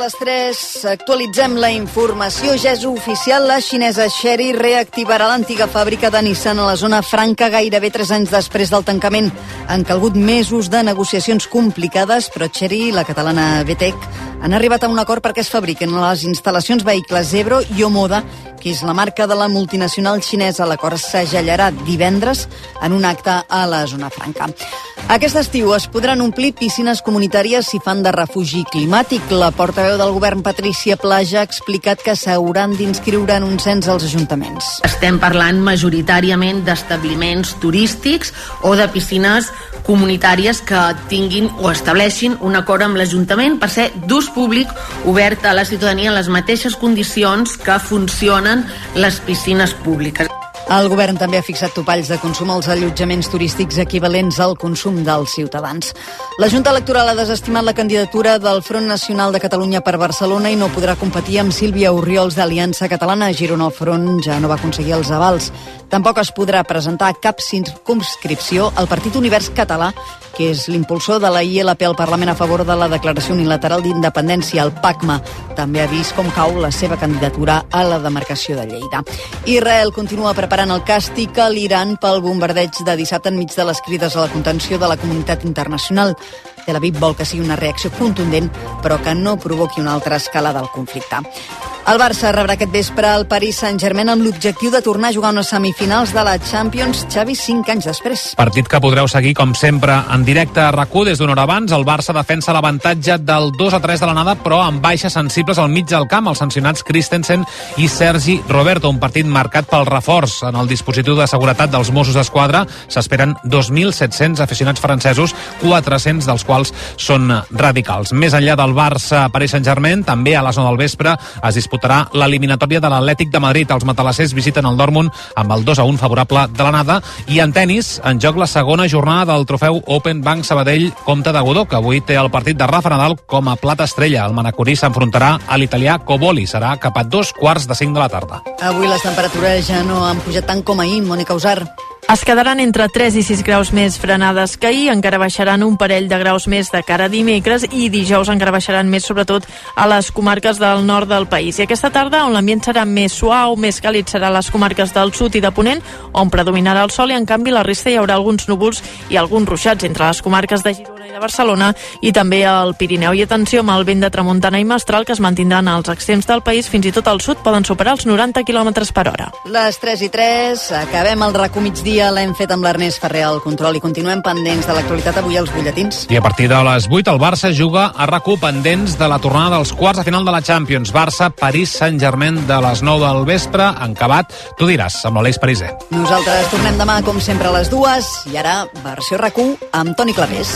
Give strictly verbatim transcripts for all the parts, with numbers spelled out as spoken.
les tres actualitzem la informació. Ja és oficial, la xinesa Chery reactivarà l'antiga fàbrica de Nissan a la zona franca gairebé tres anys després del tancament. Han calgut mesos de negociacions complicades, però Chery i la catalana B T E C han arribat a un acord perquè es fabriquen les instal·lacions vehicles Ebro i Omoda, que és la marca de la multinacional xinesa. L'acord s'agellarà divendres en un acte a la zona franca. Aquest estiu es podran omplir piscines comunitàries si fan de refugi climàtic. La portaveu del govern, Patrícia Plaja, ha explicat que s'hauran d'inscriure en un cens als ajuntaments. Estem parlant majoritàriament d'establiments turístics o de piscines comunitàries que tinguin o estableixin un acord amb l'Ajuntament per ser d'ús públic obert a la ciutadania en les mateixes condicions que funcionen les piscines públiques. El govern també ha fixat topalls de consum als allotjaments turístics equivalents al consum dels ciutadans. La Junta Electoral ha desestimat la candidatura del Front Nacional de Catalunya per Barcelona i no podrà competir amb Sílvia Orriols d'Aliança Catalana. A Girona el Front ja no va aconseguir els avals. Tampoc es podrà presentar cap circumscripció al Partit Univers Català, que és l'impulsor de la I L P al Parlament a favor de la declaració unilateral d'independència. El PACMA també ha vist com cau la seva candidatura a la demarcació de Lleida. Israel continua preparant el càstig a l'Iran pel bombardeig de dissabte enmig de les crides a la contenció de la comunitat internacional. Tel Aviv vol que sigui una reacció contundent, però que no provoqui una altra escala del conflicte. El Barça rebrà aquest vespre el Paris Saint-Germain amb l'objectiu de tornar a jugar unes semifinals de la Champions, Xavi, cinc anys després. Partit que podreu seguir, com sempre, en directe a RAC u des d'una hora abans. El Barça defensa l'avantatge del dos a tres de l'anada, però amb baixes sensibles al mig del camp, els sancionats Christensen i Sergi Roberto. Un partit marcat pel reforç en el dispositiu de seguretat dels Mossos d'Esquadra. S'esperen dos mil set-cents aficionats francesos, quatre-cents dels quals són radicals. Més enllà del Barça-Paris Saint-Germain, també a les nou del vespre es disputarà l'eliminatòria de l'Atlètic de Madrid. Els matalassers visiten el Dortmund amb el dos a un favorable de l'anada. I en tenis, en joc la segona jornada del trofeu Open Bank Sabadell Comte de Godó, que avui té el partit de Rafa Nadal com a plat estrella. El manacorí s'enfrontarà a l'italià Coboli. Serà cap a dos quarts de cinc de la tarda. Avui les temperatures ja no han pujat tant com ahir, Mònica Usar. Es quedaran entre tres i sis graus més frenades que ahir, encara baixaran un parell de graus més de cara a dimecres i dijous encara baixaran més, sobretot a les comarques del nord del país. I aquesta tarda, on l'ambient serà més suau, més càlid, serà a les comarques del sud i de Ponent, on predominarà el sol i en canvi a la resta hi haurà alguns núvols i alguns ruixats entre les comarques de Girona i de Barcelona i també al Pirineu. I atenció amb el vent de tramuntana i mestral que es mantindran als extrems del país, fins i tot al sud poden superar els noranta quilòmetres per hora. Les tres i tres, acabem el RAC u migdia. L'hem fet amb l'Ernest Ferrer al control i continuem pendents de l'actualitat avui als butlletins. I a partir de les vuit el Barça juga a RAC u pendents de la tornada dels quarts de final de la Champions. Barça-Paris Saint-Germain de les nou del vespre, en acabat, tu diràs, amb l'Aleix Pariser. Nosaltres tornem demà, com sempre, a les dues, i ara, versió RAC u amb Toni Clavés.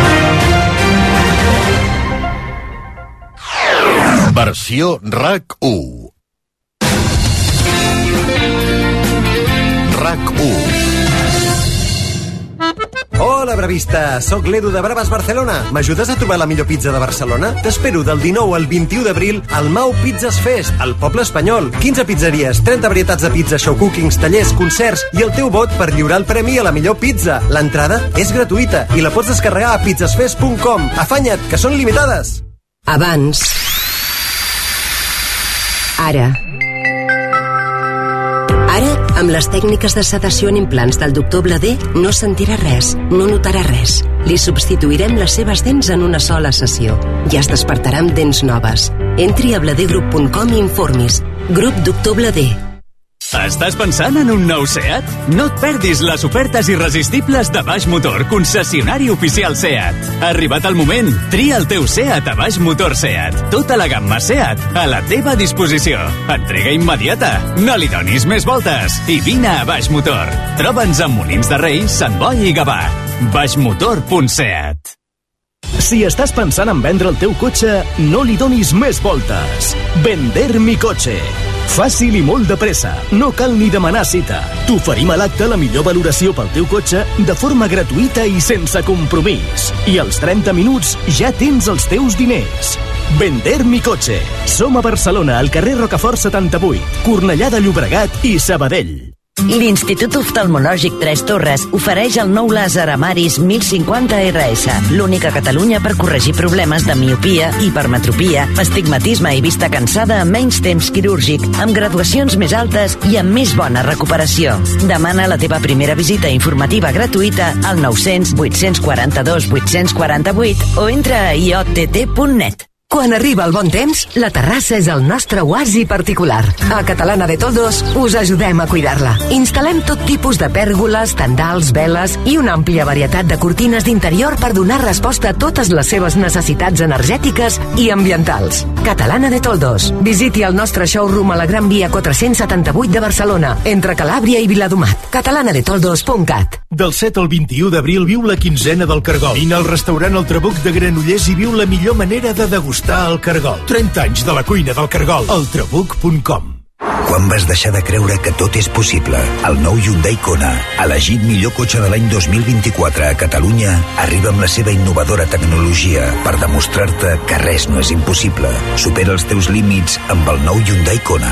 Versió RAC u. RAC u. Hola, brevista! Soc l'Edu de Braves Barcelona. M'ajudes a trobar la millor pizza de Barcelona? T'espero del dinou al vint-i-u d'abril al Mau Pizzas Fest, al Poble Espanyol. quinze pizzeries, trenta varietats de pizza, show cookings, tallers, concerts i el teu vot per lliurar el premi a la millor pizza. L'entrada és gratuïta i la pots descarregar a pizzasfest punt com. Afanya't, que són limitades! Abans. Ara. Ara, amb les tècniques de sedació en implants del doctor Blader, no sentirà res, no notarà res. Li substituirem les seves dents en una sola sessió i es despertarà amb dents noves. Entri a bladergroup punt com i informis. Grup doctor Blader. Estàs pensant en un nou SEAT? No et perdis les ofertes irresistibles de Baix Motor, concessionari oficial SEAT. Ha arribat el moment. Tria el teu SEAT a Baix Motor SEAT. Tota la gamma SEAT a la teva disposició. Entrega immediata. No li donis més voltes. I vine a Baix Motor. Troba'ns a Molins de Rei, Sant Boi i Gavà. baixmotor punt seat. Si estàs pensant en vendre el teu cotxe, no li donis més voltes. Vender mi cotxe. Fàcil i molt de pressa. No cal ni demanar cita. T'oferim a l'acte la millor valoració pel teu cotxe de forma gratuïta i sense compromís. I als trenta minuts ja tens els teus diners. Vender mi cotxe. Som a Barcelona, al carrer Rocafort setanta-vuit, Cornellà de Llobregat i Sabadell. L'Institut Oftalmològic Tres Torres ofereix el nou làser Amaris mil cinquanta R S, l'únic a Catalunya per corregir problemes de miopia, hipermetropia, astigmatisme i vista cansada en menys temps quirúrgic, amb graduacions més altes i amb més bona recuperació. Demana la teva primera visita informativa gratuïta al nou cents vuit quaranta dos vuit quaranta vuit o entra a i o te te punt net. Quan arriba el bon temps, la terrassa és el nostre oasi particular. A Catalana de Toldos us ajudem a cuidar-la. Instal·lem tot tipus de pèrgoles, tendals, veles i una àmplia varietat de cortines d'interior per donar resposta a totes les seves necessitats energètiques i ambientals. Catalana de Toldos. Visiti el nostre showroom a la Gran Via quatre-cents setanta-vuit de Barcelona, entre Calàbria i Viladomat. catalana de toldos punt cat. Del set al vint-i-u d'abril viu la quinzena del Cargol. Vine al restaurant El Trabuc de Granollers i viu la millor manera de degustar el cargol. trenta anys de la cuina del cargol. el trabuc punt com. Quan vas deixar de creure que tot és possible? El nou Hyundai Kona, elegit millor cotxe de l'any dos mil vint-i-quatre a Catalunya, arriba amb la seva innovadora tecnologia per demostrar-te que res no és impossible. Supera els teus límits amb el nou Hyundai Kona.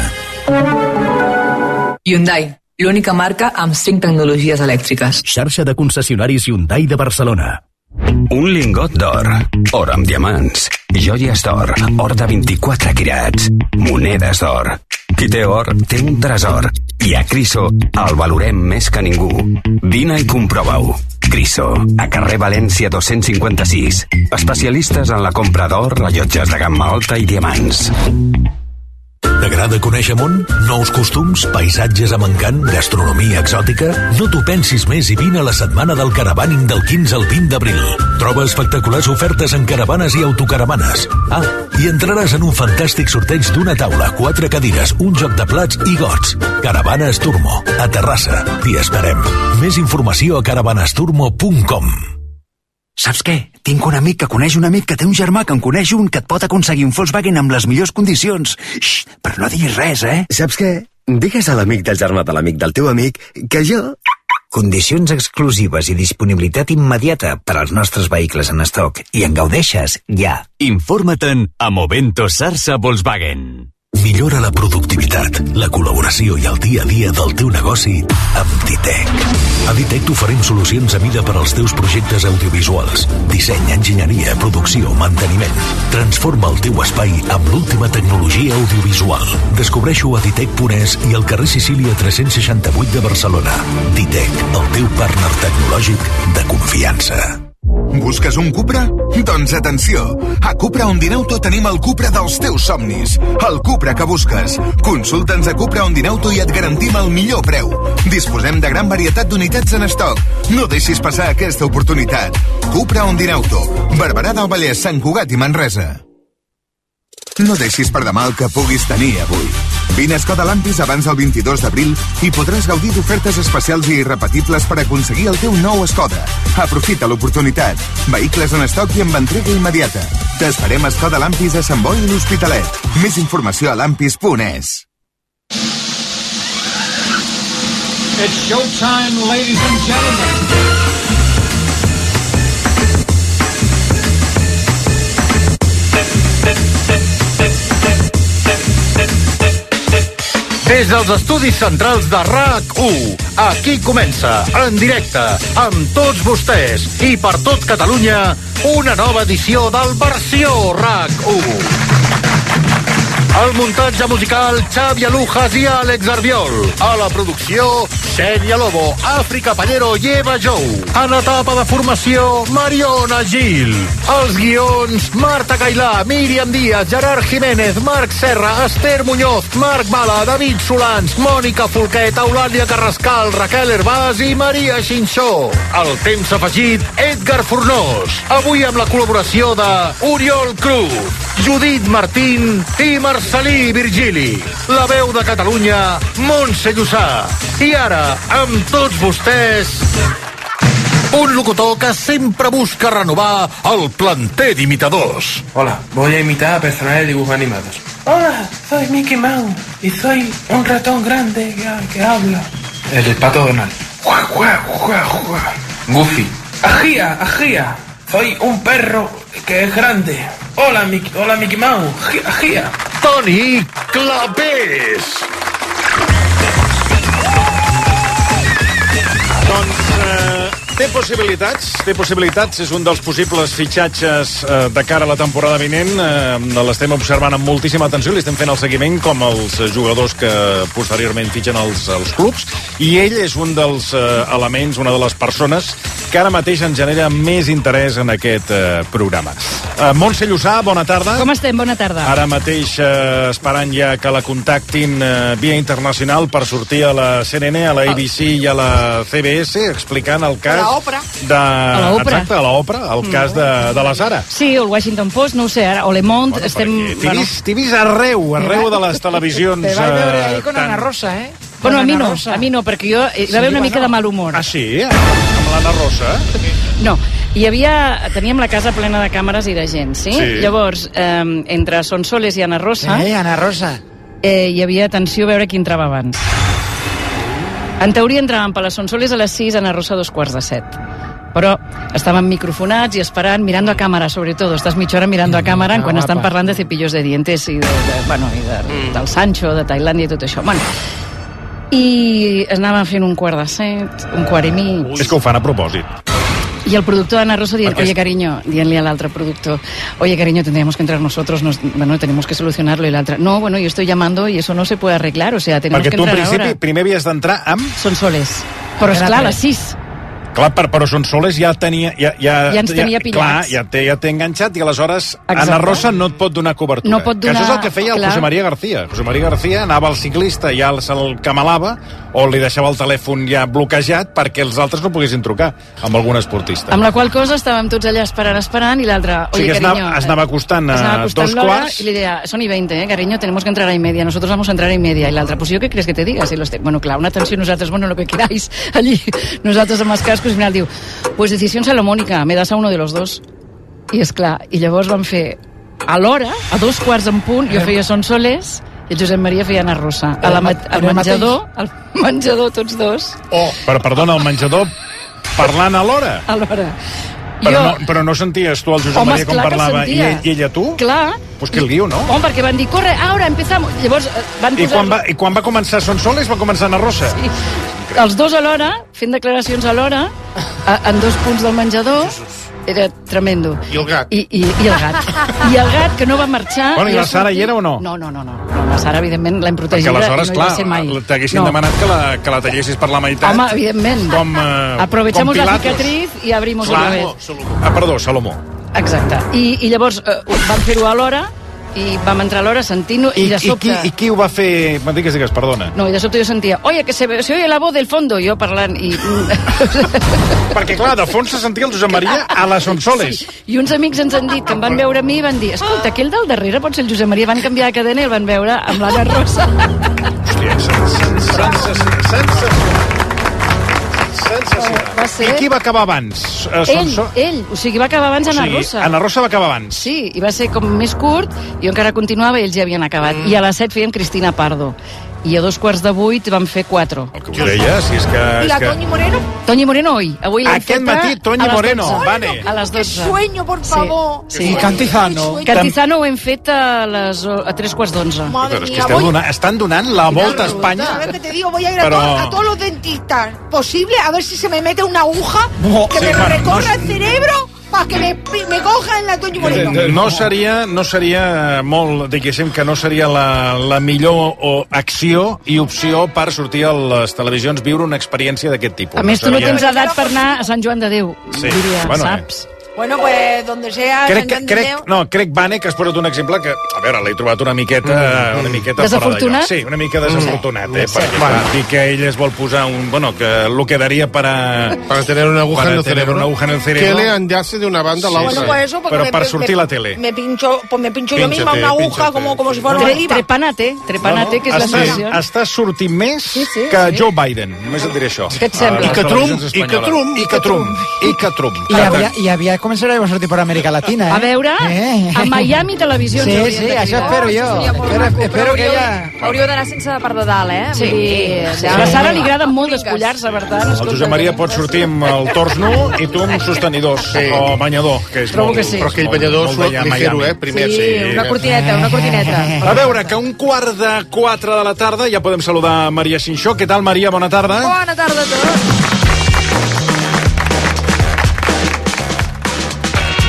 Hyundai, l'única marca amb cinc tecnologies elèctriques. Xarxa de concessionaris Hyundai de Barcelona. Un lingot d'or, or amb diamants, joies d'or, or de vint-i-quatre quirats, monedes d'or. Qui té or, té un tresor. I a Criso el valorem més que ningú. Vine i comprova-ho. Criso, a carrer València dos-cents cinquanta-sis. Especialistes en la compra d'or, rellotges de gamma alta i diamants. T'agrada conèixer món? Nous costums, paisatges amb encant, gastronomia exòtica? No t'ho pensis més i vine a la setmana del caravaning del quinze al vint d'abril. Troba espectaculars ofertes en caravanes i autocaravanes. Ah, i entraràs en un fantàstic sorteig d'una taula, quatre cadires, un joc de plats i gots. Caravanes Turmo, a Terrassa. T'hi esperem. Més informació a caravanesturmo punt com. Saps què? Tinc un amic que coneix un amic que té un germà que en coneix un que et pot aconseguir un Volkswagen amb les millors condicions. Xxt, però no diguis res, eh? Saps què? Digues a l'amic del germà de l'amic del teu amic que jo... Condicions exclusives i disponibilitat immediata per als nostres vehicles en estoc i en gaudeixes ja. Informa't-en a Movento Sarsa Volkswagen. Millora la productivitat, la col·laboració i el dia a dia del teu negoci amb Ditec. A Ditec t'oferim solucions a mida per als teus projectes audiovisuals. Disseny, enginyeria, producció, manteniment. Transforma el teu espai amb l'última tecnologia audiovisual. Descobreixo a ditec punt es i al carrer Sicília tres-cents seixanta-vuit de Barcelona. Ditec, el teu partner tecnològic de confiança. Busques un Cupra? Doncs atenció! A Cupra Ondinauto tenim el Cupra dels teus somnis. El Cupra que busques. Consulta'ns a Cupra Ondinauto i et garantim el millor preu. Disposem de gran varietat d'unitats en estoc. No deixis passar aquesta oportunitat. Cupra Ondinauto. Barberà del Vallès, Sant Cugat i Manresa. No deixis per demà el que puguis tenir avui. Vine a Skoda Lampis abans del vint-i-dos d'abril i podràs gaudir d'ofertes especials i irrepetibles per aconseguir el teu nou Skoda. Aprofita l'oportunitat. Vehicles en estoc i amb entrega immediata. T'esperem a Skoda Lampis a Sant Boi i l'Hospitalet. Més informació a lampis punt es. It's showtime, ladies and gentlemen. Des dels estudis centrals de RAC u, aquí comença, en directe, amb tots vostès i per tot Catalunya, una nova edició del Versió RAC u. Al muntatge musical, Xavi Alujas i Àlex Arbiol. A la producció, Xènia Lobo, Àfrica Pallero i Eva Jou. En etapa de formació, Mariona Gil. Els guions, Marta Cailà, Míriam Díaz, Gerard Jiménez, Marc Serra, Esther Muñoz, Marc Bala, David Solans, Mònica Folquet, Eulàlia Carrascal, Raquel Herbàs i Maria Xinxó. El temps afegit, Edgar Fornós. Avui amb la col·laboració de Oriol Cruz, Judit Martín i Marcelí Virgili. La veu de Catalunya, Montse Llussà. I ara, amb tots vostès, un locutor que sempre busca renovar el planter d'imitadors. Hola, voy a imitar a personajes de dibujos animados. Hola, soy Mickey Mouse y soy un ratón grande que, que habla. El pato Donald. Goofy. Ajía, ajía. Soy un perro que es grande. Hola, Mickey, hola, Mickey Mouse. Ajía. Toni Clapés. eh, té possibilitats, té possibilitats, és un dels possibles fitxatges eh, de cara a la temporada vinent. Eh, l'estem observant amb moltíssima atenció, li estem fent el seguiment com els jugadors que posteriorment fitxen els, els clubs, i ell és un dels eh, elements, una de les persones que ara mateix ens genera més interès en aquest eh, programa. Eh, Montse Llussà, bona tarda. Com estem? Bona tarda. Ara mateix eh, esperant ja que la contactin eh, via internacional per sortir a la C N N, a la A B C i a la C B S explicant el cas A l'Opra. de... A l'Opra. Exacte, a l'Opra, el mm. cas de, de la Sara. Sí, el Washington Post, no ho sé, ara, o Le Monde, Bueno, estem... T'he bueno. vist, vist arreu, arreu de les televisions. Te vaig veure ahí con Ana Rosa, eh? Bueno, a mi no, a mi no, perquè jo hi va haver una mica de mal humor. Ah, sí? Amb l'Anna Rosa? No, hi havia... Teníem la casa plena de càmeres i de gent, sí? Sí. Llavors, eh, entre Sonsoles i Ana Rosa... Eh, Ana Rosa. Eh, hi havia atenció a veure qui entrava abans. En teoria entraven per les Sonsoles a les sis, Ana Rosa a dos quarts de set. Però estaven microfonats i esperant, mirando a cámara, sobre todo. Estàs mitja hora mirando a cámara quan estan parlant de cepillos de dientes i, de, de, bueno, i de, del Sancho, de Tailàndia i tot això. Bueno, i anaven fent un quart de set, un quart i mig... És que ho fan a propòsit. Y el productor de Ana Rosa dient, oye, cariño, dient-li a l'altre productor, oye, cariño, tendríamos que entrar nosotros, nos, bueno, tenemos que solucionarlo, y l'altre, no, bueno, yo estoy llamando y eso no se puede arreglar, o sea, tenemos Perquè que tu, en entrar principi, ahora. primer havies d'entrar amb... Sonsoles. Però, esclar, a les sis. Clar, per, però Sonsoles ja tenia... Ja, ja, Ja ens tenia ja, pillats. Clar, ja té, ja té enganxat i aleshores Exacte. Anna Rosa no et pot donar cobertura. No pot donar- Que això és el que feia el clar. José María García. José María García anava al ciclista i ja se'l camalava o li deixava el telèfon ja bloquejat perquè els altres no poguessin trucar amb algun esportista. Amb la qual cosa estàvem tots allà esperant, esperant, i l'altre, O sigui oye, que es cariño... anava, es anava acostant a es anava acostant dos l'hora quarts... Y le decía, son y veinte, eh, cariño, tenemos que entrar a y media, nosotros vamos a entrar a y media. Y la otra, pues yo, ¿qué crees que te diga? Si los te... Bueno, claro, una tensió, nosaltres, bueno, lo que queráis, allí, nosaltres amb els cascos, i al final diu, pues decisión salomónica, me das a uno de los dos. I és clar, i llavors van fer, a l'hora, a dos quarts en punt, jo feia Sonsoles, i el Josep Maria feia Ana Rosa. A la, al menjador, al menjador, tots dos. Oh, però perdona, el menjador parlant a l'hora? A l'hora. Però, Jo- no, però no senties tu el Josep Home, Maria com esclar que parlava i, sentia. ell- i ella tu? Clar. Pues que el guio, no? Home, perquè van dir, corre, ara, empezamos. Llavors eh, van I posar... quan, va, I quan va començar Sonsoles va començar Ana Rosa? Sí. Els dos alhora, fent declaracions alhora, a, en dos punts del menjador, era tremendo. I el gat. I, i, i el gat. I el gat, que no va marxar... Bueno, i ha la Sara sortit- hi era o no? No, no, no. no. no la Sara, evidentment, l'hem Perquè protegida aleshores, i no hi clar, va ser mai. t'haguessin No. demanat que la, que la tallessis per la meitat. Home, evidentment. Com, eh, Aprovechamos com la Pilatos. cicatriz y abrimos Clar. otra vez. Ah, perdó, Salomó. Exacte. I, i llavors eh, van fer-ho a l'hora, i vam entrar a l'hora sentint-ho, i, I, de i, sobte... qui, I qui ho va fer? Digues, digues, perdona. No, i de sobte jo sentia, oye, que se, se oye la voz del fondo, jo parlant, i... Perquè, clar, de fons se sentia el Josep Maria a les Sonsoles. Sí. I uns amics ens han dit, que em van veure a mi, i van dir, escolta, aquell del darrere pot ser el Josep Maria. Van canviar de cadena i el van veure amb l'Anna Rosa. Hòstia, sensació. Sensació. Va ser... I qui va acabar abans? Eh, Ell, Sonso- ell, o sigui, va acabar abans O Anna sigui, Rosa. Anna Rosa va acabar abans. Sí, i va ser com més curt, jo encara continuava i ells ja havien acabat. Mm. I a les set fèiem Cristina Pardo. I a dos quarts de vuit vam fer quatre. El que us deia, si és que... I és la que... Toñi Moreno? Toñi Moreno hoy. Avui l'hem Aquest feta matí, Toñi a les Moreno, dotze. vale. A les dotze. ¡Qué sueño, por favor! Sí. I Cantizano. Cantizano ho hem fet a, les, a tres quarts d'onze. Madre Però és que mía, esteu voy- donant, estan donant la volta a Espanya. A ver qué te digo, voy a ir a, Pero- to- a todos los dentistas posible a ver si se me mete una aguja No, que sí, me bueno, recorra no- el cerebro para que me, me cojan la Toñi Moreno. No seria, no seria molt, diguéssim, que no seria la, la millor o, acció i opció per sortir a les televisions, viure una experiència d'aquest tipus. A més, tu no seria- tens edat per anar a Sant Joan de Déu, Sí, diria, bueno, saps? Bueno, pues donde sea... Crec, que, Sant crec, Andreu. no, crec, Vane, que has posat un exemple que, a veure, l'he trobat una miqueta, mm. una miqueta Desafortunat? fora de lloc. Sí, una mica desafortunat, eh? Sí. Perquè, Bueno. clar, dir que ell es vol posar un... Bueno, que lo que daría para... Para tener una aguja para en el tener cerebro. una aguja en el cerebro. Que le enllace de una banda a la Sí, otra. sí. Bueno, pues eso, porque Pero me- para me- sortir me- la tele. Me pincho, pues me pincho yo misma Pínchate, una aguja pínchate. como, como si fuera una Tre, oliva. trepanate, trepanate, que és la Estàs, solució. estàs sortint més Sí, sí, que sí. Joe Biden, només et diré això. Què et sembla? A les I que Trump, televisions i que espanyoles. Trump, I que Trump, i que Trump. I havia, i havia començarem a sortir per Amèrica Latina, eh? A veure, eh? a Miami Televisió. Sí, ens haurien sí, de això cridar. espero jo. Espero, espero que ja... Hauríeu d'anar sense la part de dalt, eh? Sí. Vull dir, Sí. A la Sara li agrada molt despullar-se, per tant. El Josep Maria pot sortir amb el tors nu i tu amb sostenidors, Sí. o banyador, que és Trobo molt... que sí. Però aquell molt- banyador molt suat d'allà a ligero, Miami. eh? Primer, Sí, sí. una cortineta, una cortineta. A veure, que un quart de quatre de la tarda ja podem saludar Maria Xinxó. Què tal, Maria? Bona tarda. Bona tarda a tots.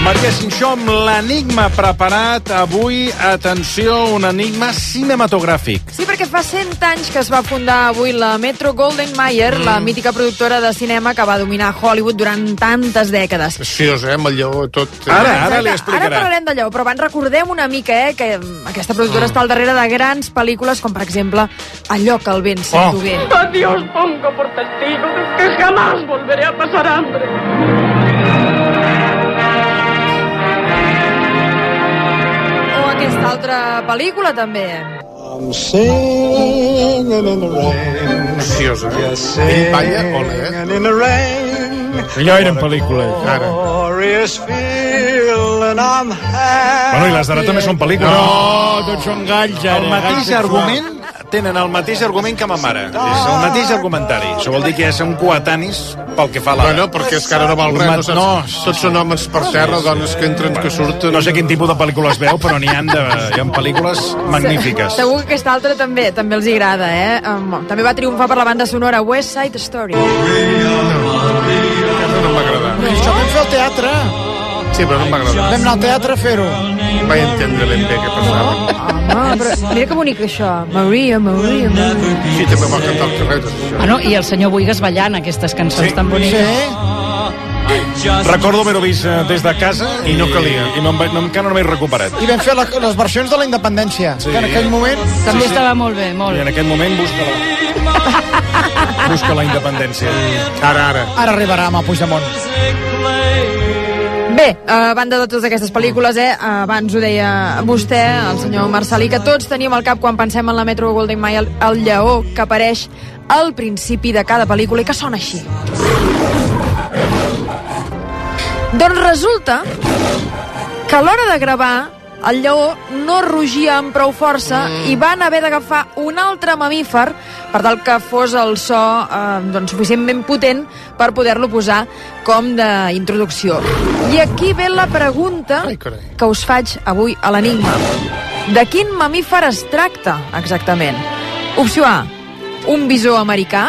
Maria Xinxó amb l'enigma preparat avui. Atenció, un enigma cinematogràfic. Sí, perquè fa cent anys que es va fundar avui la Metro-Goldwyn-Mayer, mm. la mítica productora de cinema que va dominar Hollywood durant tantes dècades. Preciós, eh, amb el lleó tot. Ara, ara li explicarà. Ara parlarem d'allò, però abans recordem una mica, eh, que aquesta productora mm. està al darrere de grans pel·lícules, com per exemple Allò que el vent sento bé. Oh. A Dios pongo por testigo de que jamás volveré a pasar hambre. O aquesta altra pel·lícula, també. I'm singing in the rain. Preciosa, eh? Ell balla, ole, eh? Allò eren pel·lícules. Ara. Bueno, i les d'ara també són pel·lícules. No, tots són galls, ara. El mateix argument, tenen el mateix argument que ma mare. És el mateix argumentari. Això vol dir que ja són coetanis pel que fa a la... Bueno, perquè és que ara no val res, no saps? No, tots són homes per terra, dones que entren, que surten... No sé quin tipus de pel·lícules veu, però n'hi ha, de, hi ha pel·lícules magnífiques. Segur que aquesta altra també també els agrada, eh? Um, també va triomfar per la banda sonora West Side Story. No, no m'agrada. No. Això vam fer al teatre. Sí, però no m'agrada. Vam anar al teatre a fer-ho. Vaig entendre ben bé què passava. Home, però mira que bonic això. Maria, Maria, Maria. Sí, també va cantar el carrer. Ah, no? I el senyor Buigas ballant aquestes cançons sí. tan boniques. Sí. Recordo haver-ho vist des de casa i no calia. I no, no, encara no m'he recuperat. I vam fer la, les versions de la independència. Sí. Que en aquell moment... També sí, sí. estava molt bé, molt. I en aquest moment busca-la. Busca la independència. Ara, ara. Ara arribarà amb el Puigdemont. Bé, a banda de totes aquestes pel·lícules, eh, abans ho deia vostè, el senyor Marcelí, que tots tenim al cap quan pensem en la Metro-Goldwyn-Mayer el, el lleó que apareix al principi de cada pel·lícula i que sona així. Doncs resulta que a l'hora de gravar el lleó no rugia amb prou força mm. i van haver d'agafar un altre mamífer per tal que fos el so eh, doncs, suficientment potent per poder-lo posar com d'introducció. I aquí ve la pregunta Ai, que us faig avui a l'enigma. De quin mamífer es tracta exactament? Opció A, un bisó americà.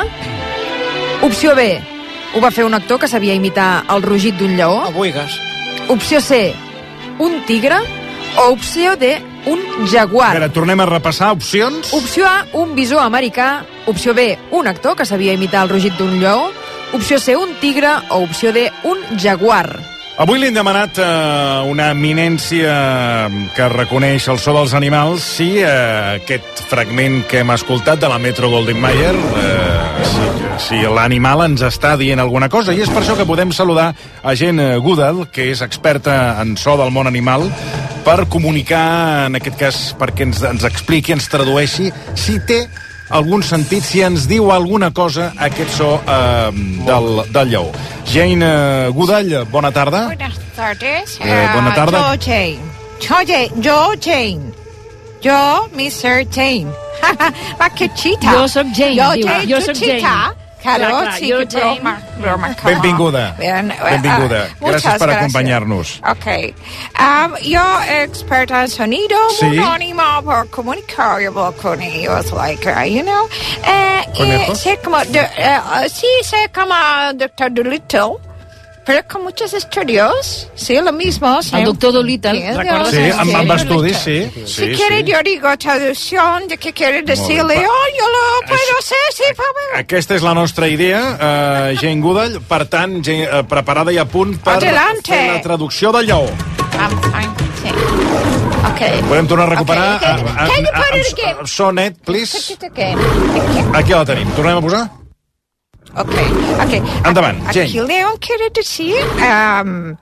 Opció B, ho va fer un actor que sabia imitar el rugit d'un lleó. A Buigas. Opció C, un tigre. O opció D, un jaguar. A veure, tornem a repassar opcions. Opció A, un bisó americà. Opció B, un actor que sabia imitar el rugit d'un lleó. Opció C, un tigre. O opció D, un jaguar. Avui li hem demanat a uh, una eminència que reconeix el so dels animals si uh, aquest fragment que hem escoltat de la Metro-Goldwyn-Mayer uh, si, si l'animal ens està dient alguna cosa, i és per això que podem saludar a Jane Goodall, que és experta en so del món animal, per comunicar, en aquest cas, perquè ens, ens expliqui, ens tradueixi si té algun sentit, si ens diu alguna cosa aquest so eh, del, del lleó. Jane uh, Goodall, bona tarda. Buenas tardes. Eh, bona tarda. Uh, yo, Jane. Oye, yo, Jane. Yo, mister Jane. Va, que chita. Jo soc Jane, jo, diu. Jane, Jo soc chita. Jane. Claro, clar, clar, sí, jo, que broma, broma. Benvinguda. Bien, Benvinguda. Uh, gràcies per acompanyar-nos. Ok. Um, yo, experta en sonido, sí. muy ánimo por comunicar con ellos, like, uh, you know. Uh, ¿Conejos? Y sé como, de, uh, sí, sé como doctor Dolittle. Pero con muchos estudios, sí, lo mismo. El doctor Dolittle, sí, ¿recuerdas? Sí, amb, amb estudis, sí. Si sí, quiere, sí. yo digo traducción de qué quiere decirle. Oh, yo lo puedo hacer, sí, por favor. Aquesta és la nostra idea, uh, Jane Goodall. Per tant, Jane, uh, preparada i a punt per Adelante. fer la traducció del lleó. I'm fine, sí. Okay. Podem tornar a recuperar Okay, okay. uh, uh, Can you put uh, it again? uh, so net, please. Okay. Aquí la tenim. Tornem a posar? Ok, ok. Endavant, Jane. Aquí León quiere decir... Um,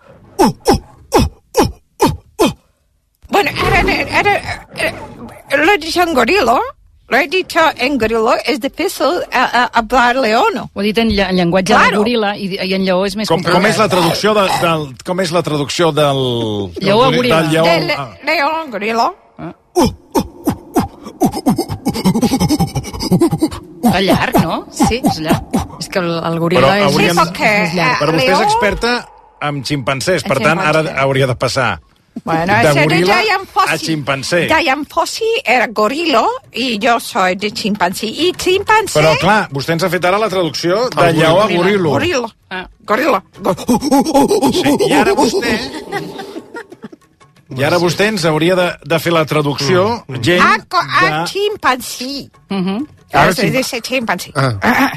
bueno, era, era, era, lo he dicho en gorilo, lo he dicho en gorilo, es difícil uh, uh, hablar leono. Ho he dit en, ll en llenguatge claro. de goril·la i, i en lleó és més com, complicat. com és la traducció de, del com és la traducció del lleó a goril·la? Del lleó, de le, león, gorilo. Ah. És llarg, no? Sí, és llarg. És que el, el goril·la és, hauríem, sí, perquè, és llarg. Però vostè és experta en ximpancers, per tant, ara hauria de passar bueno, de goril·la a chimpancé. Diane Fossey era gorilo i jo soy de chimpancé. I chimpancé... Però, clar, vostè ens ha fet ara la traducció de lleó a goril·lo. Goril·lo. Ah. Goril·lo. Sí, i ara vostè I ara vostè ens hauria de, de fer la traducció, mm. gent... A, a de... chimpancé. Uh-huh. Ara se dice chimpancé. Ah. Ah.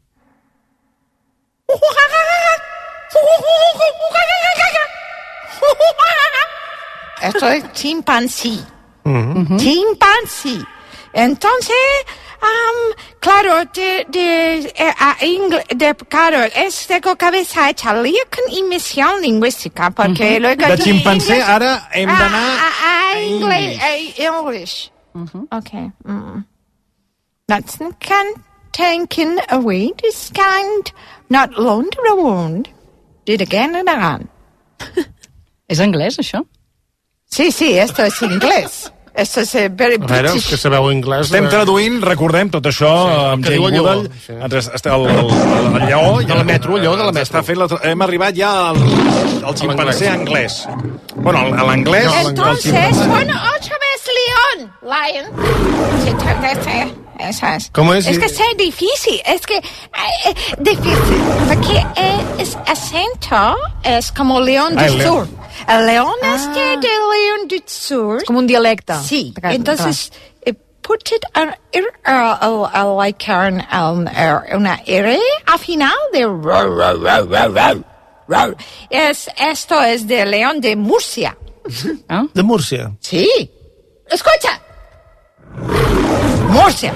Esto es chimpancé. Mm-hmm. Chimpancé. Entonces, um, claro, de, de, eh, a ingle, de, claro, es de cabeza hecha lío con inmersión lingüística, porque Uh-huh. luego... De chimpancé, ara hem d'anar a, a, a, English. English. A English. Uh-huh. Okay. Mm. That's can taken away this kind, not loaned around. Did again and again. És anglès, això? Sí, sí, esto es inglés. Esto es eh, very A veure, els British. que sabeu anglès... Estem traduint, recordem, tot això Sí, amb que Jane diu el lleó, Goodall. sí. Ens està- El, el, el, el lleó... De la metro, el lleó de la metro. Està fent la, tra- hem arribat ja al, al ximpancé anglès. Bueno, a l'anglès... No, del Entonces, ximpancé. bueno, otra vez león. Lion. Sí, tal vez, eh, eso es. ¿Cómo es? Es que es difícil, es que... Eh, difícil, porque eh, es acento es como león Ah, del el león. sur. El león este de león del sur... Com un dialecte. Sí, Clar, entonces... eh, put it on, uh, uh, uh, like an, um, uh, una R al final de ro, ro, ro, ro, ro, ro. Es, esto es de León de Murcia. Ah? De Múrcia. Sí. Escucha. Murcia.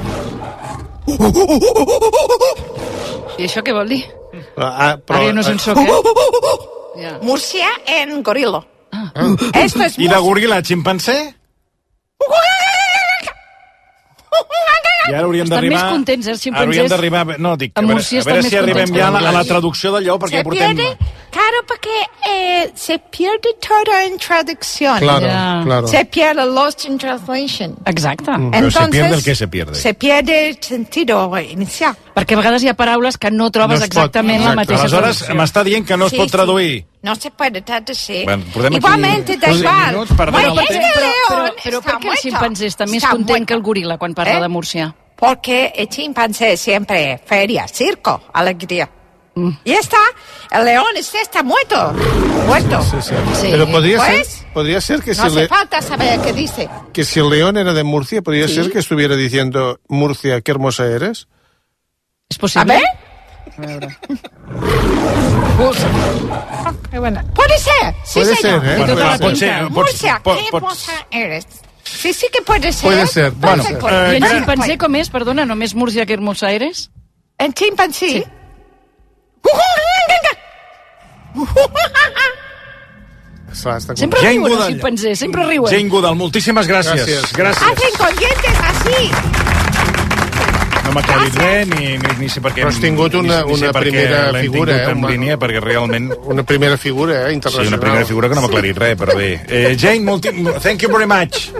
I això què vol dir? Ah, però, Ara jo no se'n soc, eh? Ja. Murcia en gorilo. Ah. Esto es I de Murcia. goril·la a ximpancé? I ara hauríem Estan d'arribar... més contents, eh, els ximpancers. Hauríem d'arribar... No, dic, A a veure, Múrcia a veure estan si més arribem contents ja a que la, a la anglès. traducció del lleó, perquè Se portem... pierde, claro, porque eh, se pierde todo en traducción. Claro, Ya. claro. Se pierde lost in translation. Exacte. Però Entonces, se pierde el que se pierde. Se pierde el sentido inicial. Perquè a vegades hi ha paraules que no trobes No es pot, exactament la exacte. mateixa Aleshores, traducció. m'està dient que no es Sí, pot sí. traduir. No se puede traducir. Bueno, podem aquí Igualmente, da uns igual. minuts per Bueno, donar es el que el Però, però, león però está per què el muerto. ximpanzé està més Está content muerto. que el goril·la quan parla ¿Eh? de Múrcia? Porque el chimpancé siempre feria, circo, alegría. Mm. Y está, el león este está muerto. Muerto. Sí, sí. Sí. Pero podría Pues, ser, podría ser que, No si hace le- falta saber qué dice. que si el león era de Murcia, podría Sí. ser que estuviera diciendo Murcia, qué hermosa eres. És A possible? ver. A veure. Ah, qué buena. Puede ser, sí, Puede señor. ser, ¿eh? Té tota Bueno, la pot pinta. ser, pots, Murcia, pot, qué pots... hermosa eres. Sí, sí que puede ser. Puede ser. Bueno, Perfecto. eh, I el gra- ximpanzé com és? Perdona, només Múrcia que Hermosa eres? El chimpancé. Sí. Està, està Sempre Jane riuen els Goodall. ximpanzés, sempre riuen. Jane Goodall, moltíssimes gràcies. Gràcies. Gràcies. Hacen con dientes así. No m'ha aclarit res, ni, ni, ni sé per què... Però has tingut una- ni sé una per què primera l'hem figura, tingut eh, en home. línia, perquè realment... Una primera figura, eh, Sí, internacional. una primera figura que no m'ha aclarit res, però bé. Eh, Jane, multi... thank you very much.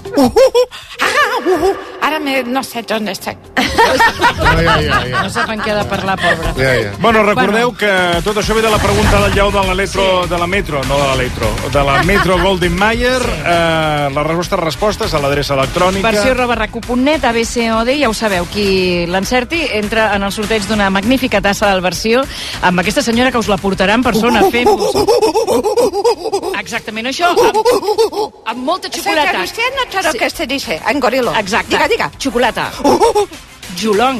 Ahora me, no sé dónde está. Ja, ja, ja, ja. No sap en què ha de parlar, pobre. Ja, ja. Bueno, recordeu que tot això ve de la pregunta del lleu de la, letro, de la Metro, no de la Letro, de la Metro Golden Mayer. Eh, les respostes respostes a l'adreça electrònica. Versió arroba racu punt net, A B C O D, ja ho sabeu, qui l'encerti entra en el sorteig d'una magnífica tassa del versió amb aquesta senyora que us la portarà en persona fent-vos. Exactament això, amb, amb molta xocolata. Usted no todo lo que se dice en gorilo. Exacte. Diga, diga. Xocolata. Julong.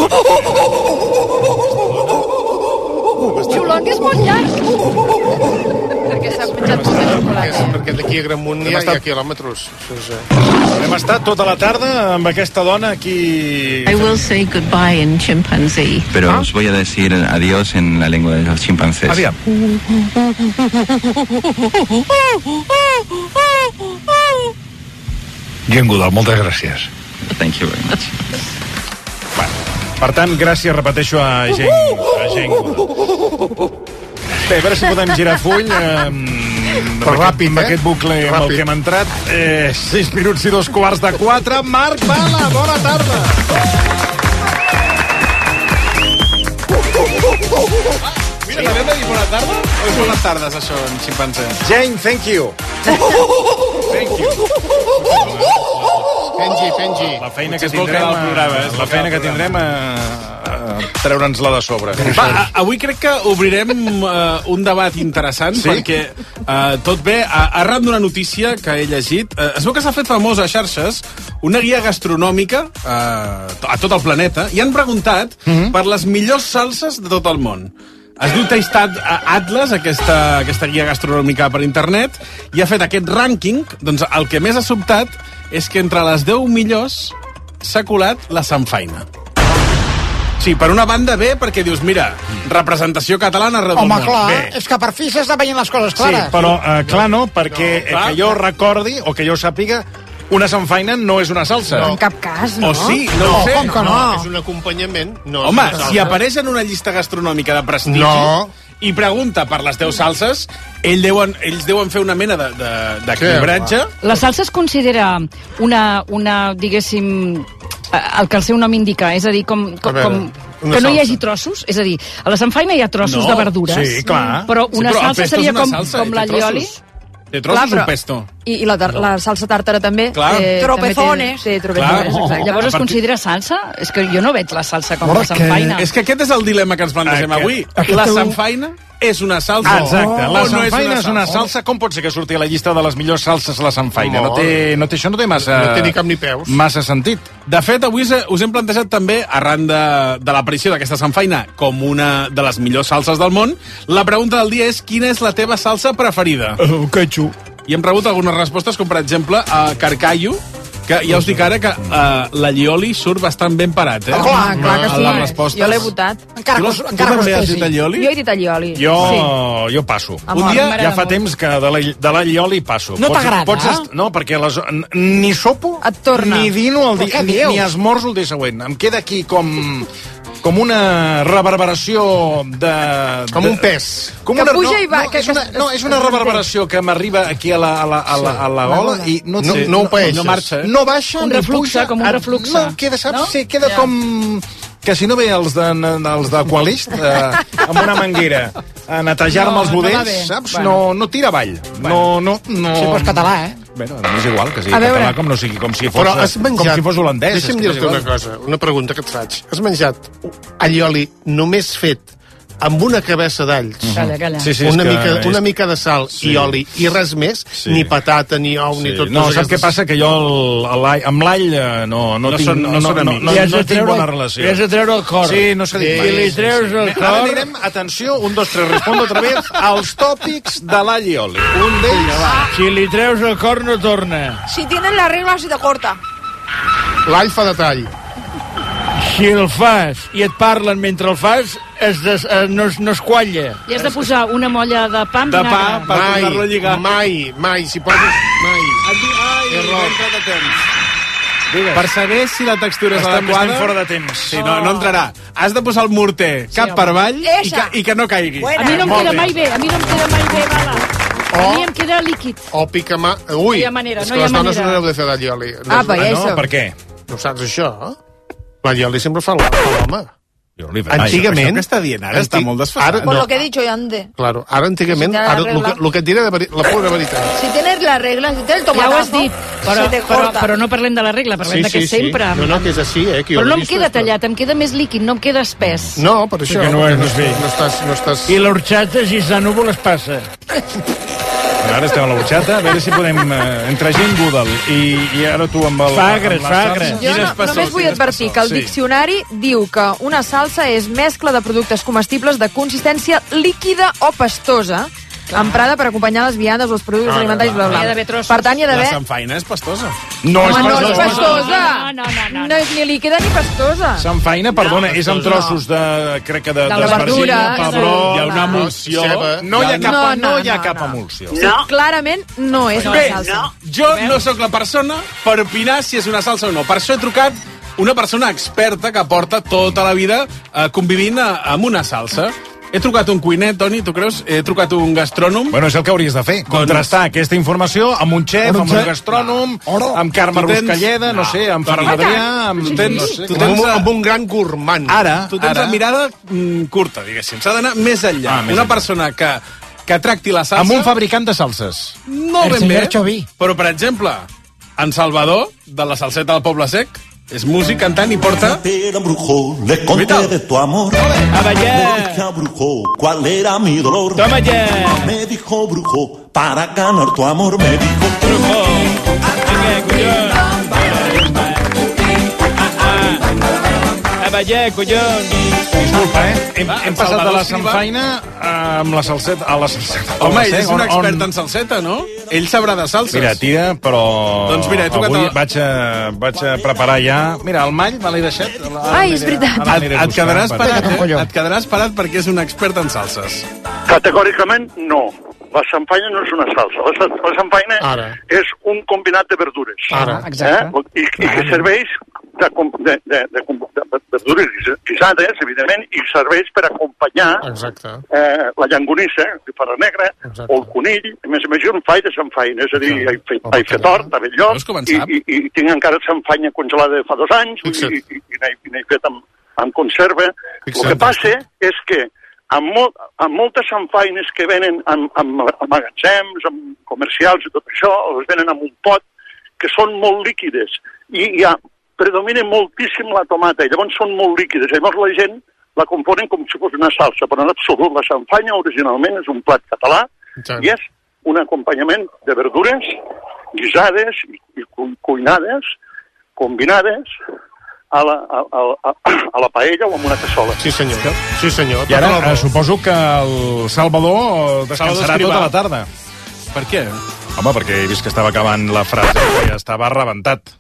Julong és molt llarg. Perquè s'ha menjat tota És xocolata. perquè d'aquí a Gramunt hi ha, hi ha quilòmetres. Això és, eh. Hem estat tota la tarda amb aquesta dona aquí... I will say goodbye in chimpanzee. Pero os voy a decir adiós en la lengua de los chimpancés. Aviam. Jane Goodall, moltes gràcies. Thank you very much. Per tant, gràcies, repeteixo, a Jane, a Jane Goodall. Bé, a veure si podem girar full. Eh, Però ràpid, amb eh? aquest bucle amb el Ràpid. que hem entrat. Eh, sis minuts i dos quarts de quatre. Marc Bala, bona tarda. Mira, també hem de dir bona tarda? O és bones tardes, això, en ximpanzé? Jane, thank you. Thank you. Pengi, pengi. La feina que Potser es vol tindrem, quedar al programa, eh? la feina que tindrem a, a, treure'ns-la de sobre. Va, a, avui crec que obrirem uh, un debat interessant, sí? perquè uh, tot bé, uh, arran d'una notícia que he llegit, uh, es veu que s'ha fet famosa a xarxes una guia gastronòmica uh, a tot el planeta, i han preguntat mm-hmm. per les millors salses de tot el món. Es diu Taste Atlas, aquesta, aquesta guia gastronòmica per internet, i ha fet aquest rànquing. Doncs el que més ha sobtat és que entre les deu millors s'ha colat la samfaina. Sí, per una banda bé, perquè dius, mira, representació catalana arreu del Home, món. clar, Bé. és que per fi s'estan veient les coses clares. Sí, però uh, clar no, perquè No, clar. que jo recordi o que jo sàpiga, una samfaina no és una salsa. En cap cas, no? O sí, no, No, ho sé. com que no? És un acompanyament. No, Home, és una si salsa. apareix en una llista gastronòmica de prestigi No. i pregunta per les teus salses, ell deuen, ells deuen fer una mena d'equilibratge. Sí, La salsa es considera una, una diguéssim, eh, el que el seu nom indica, és a dir, com, A com, veure, com una que no hi salsa. hagi trossos, és a dir, a la samfaina hi ha trossos No, de verdures, sí, clar. però Sí, una però el salsa pesto seria és una com, salsa, com i té l'allioli. trossos. Té trossos Clar, però- un pesto. I, i la, tar- la salsa tàrtara també. Clar. eh, Tropezones. També té, té tropezones, Clar. exacte. Llavors A es partir- considera salsa? És que jo no veig la salsa com Però la que- samfaina. És que aquest és el dilema que ens plantegem Aquest- avui. aquest La teu- samfaina és una salsa Ah, exacte, o la no samfaina és una salsa. Com pot ser que surti a la llista de les millors salses la samfaina? No té, no té, això no té massa... No té ni cap ni peus. Massa sentit. De fet, avui us, us hem plantejat també, arran de, de l'aparició d'aquesta samfaina com una de les millors salses del món, la pregunta del dia és: quina és la teva salsa preferida? Uh, ketchup. I hem rebut algunes respostes, com per exemple a Carcallo, que ja us dic ara que uh, l'allioli surt bastant ben parat, eh? Oh, clar, clar que A sí. les respostes. Jo l'he votat. Encara, Tu, que, les- tu encara també has costessi. dit allioli? Jo he dit allioli. Jo, Sí. jo passo. Amor, Un dia, m'agrada ja fa molt. temps que de la- de l'allioli passo. No Pots- t'agrada? pots est- No, perquè les, n- ni sopo, Et torna. ni dino el Però dia, què ni, dius? ni esmorzo el dia següent. Em queda aquí com com una reverberació de... Com de, un pes. Com Que una, puja no, i va- No, que- és una, que- no, és una reverberació que m'arriba aquí a la, a la, a la, a la gola i no, No- sé, no ho paeixes. No marxa, eh? no baixa Un ni refluxe, puja. com un Ah, refluxe. No, queda, saps? No? Sí, queda Ja. com... Que si no ve els de, els de Qualist, eh, amb una manguera, a netejar-me No, els no va budets, bé. saps? Bueno. No, no tira avall. No, no, no... Sí, però és català, eh? Bueno, és igual que sigui A veure. català com no sigui, com si fos, Però has menjat... com si fos holandès. Deixa'm és que és dir-te una igual. cosa, una pregunta que et faig. Has menjat allioli només fet amb una cabeça d'alls, Calla, calla. Sí, sí, una, és que mica, és- una mica de sal Sí. i oli i res més, Sí. ni patata, ni ou, ni tot. No, totes saps què aquestes- passa? Que jo el, l'all, amb l'all eh, no, no, No tinc, són- no no, no, són no, amics. no, Li has no de tinc treure- bona relació. li has de treure el cor. Sí, no s'ha dit Sí, mai. Si li treus el Ara cor... anirem, atenció, un, dos, tres, respondo otra vez, als tòpics de l'all i oli. Un d'ells... Si li treus el cor no torna. Si tienes la regla, se te corta. L'all fa de tall. Si el fas i et parlen mentre el fas, es des, eh, no, es- no es qualla. I has de posar una molla de pa amb De pa, vinagre. per poder-lo Mai, lligar. mai, mai, si poses... Mai. Ai, Error. hem entrat a temps. Per saber si la textura és Estem, adequada... estem fora de temps. Sí, no, no entrarà. Has de posar el morter cap home. per avall i Esa. que, i que no caigui. Buena. A mi no em Molt queda bé. mai bé, a mi no em queda mai bé, bala. A O- mi em queda líquid. O pica mà... Ui, No hi ha manera, és no que hi ha les dones manera. no heu de fer d'allioli. Apa, Ah, ja hi no? som. Per què? No saps això? L'allioli sempre fa la- fa l'home. Jo li Antigament... Això que està dient ara està molt desfasat. Ara, Por no, lo que he dicho yo antes. claro, ara antigament, Si te ara, el, arregla. que, el que et diré de veri, la pura veritat. Si tienes la regla, si tienes el Ja ho has tomatazo, dit, però, se te però, corta. però no parlem de la regla, parlem de que sempre... No, no, que és així, eh? Que jo Però l'he no em vist, queda però- tallat, em queda més líquid, no em queda espès. No, per això. que no ho has de no, fer. no estàs... No estàs... I l'orxata, si està núvol, es passa. Ara estem a la butxata, a veure si podem... Eh, entre gent Budel i, i ara tu amb el... Fagres, amb la fagres. salsa. Jo Quin no, espessor, només vull quin advertir espessor. que el Sí. diccionari diu que una salsa és mescla de productes comestibles de consistència líquida o pastosa, emprada per acompanyar les viandes o els productes Clar, alimentaris, clar. bla, bla. Hi ha d'haver trossos. Per tant, hi ha La d'haver... samfaina és pastosa. No, Home, no, pastosa. és pastosa. No, no, no, no. No és ni líquida ni pastosa. Samfaina, perdona, és amb trossos de... crec que de... De d'espargit, verdura, pebró, Hi ha una emulsió. Ceba. No hi ha cap, No, no, no, hi ha no, cap no. emulsió. No. Clarament no és una Bé, salsa. jo no sóc la persona per opinar si és una salsa o no. Per això he trucat una persona experta que porta tota la vida eh, convivint a, amb una salsa. He trucat un cuiner, Toni, tu creus? He trucat un gastrònom. Bueno, és el que hauries de fer, contrastar aquesta informació amb un xef, Amb un amb un xef. gastrònom, Oro. amb Carme Tu tens- Ruscalleda, no sé, amb Ferran Adrià, amb... Tu tens, no sé. tu Amb tens, un, eh, amb un gran gourmand. Ara, tu tens ara, la mirada mm, curta, diguéssim. S'ha d'anar més enllà. Ah, més una enllà. persona que, que tracti la salsa... amb un fabricant de salses. No El ben bé, senyor Xoví. però, per exemple, en Salvador, de la salseta del Poble Sec, És músic cantant i porta... Le conté de tu amor. Toma ya. Le dije a brujo cuál era mi dolor. Toma ya. Me dijo brujo, para ganar tu amor, me dijo brujo. Toma ya, collons. Disculpa, eh? Hem, Va, hem passat de Salvador la Escrivà samfaina amb la salseta a la salseta. Home, ell és un On- expert on- en salseta, no? Ell sabrà de salses. Mira, tira, però... Doncs mira, he tocat avui el- vaig a, vaig a preparar ja... Mira, el mall me l'he deixat. Ai, és veritat. Ara Et, aniré a et, buscar, quedaràs per- parat, eh? Et quedaràs parat perquè és un expert en salses. Categòricament, no. La samfaina no és una salsa. La, sa- la samfaina Ara. és un combinat de verdures. Ara. Exacte. Eh? I, I que serveix de, com- de, de, de, com- de verdures guisa- guisades, evidentment, i serveix per acompanyar Exacte. eh, la llangonissa, el farà negra, Exacte. o el conill. A més a més, jo en faig de samfaina, és a dir, Sí. he fet, he fet hort, a Belllloc, Veus com en i, sap? i, i tinc encara samfaina congelada de fa dos anys, i, Fixa't. i, i, i n'he i n'he fet amb, amb conserva. Fixa't. El que passa és que amb, molt, amb moltes samfaines que venen en, en, en magatzems, en comercials i tot això, les venen amb un pot, que són molt líquides. I hi ha, predomina moltíssim la tomata, i llavors són molt líquides. Llavors la gent la componen com si fos una salsa, però en absolut la samfaina originalment és un plat català Exacte. i és un acompanyament de verdures guisades i, i cu- cuinades, combinades a la, a, a, a la paella o amb una cassola. Sí, senyor. Sí, senyor. I ara Tota la eh, raó. suposo que el Salvador descansarà Escrivà. tota la tarda. Per què? Home, perquè he vist que estava acabant la frase i ja estava rebentat.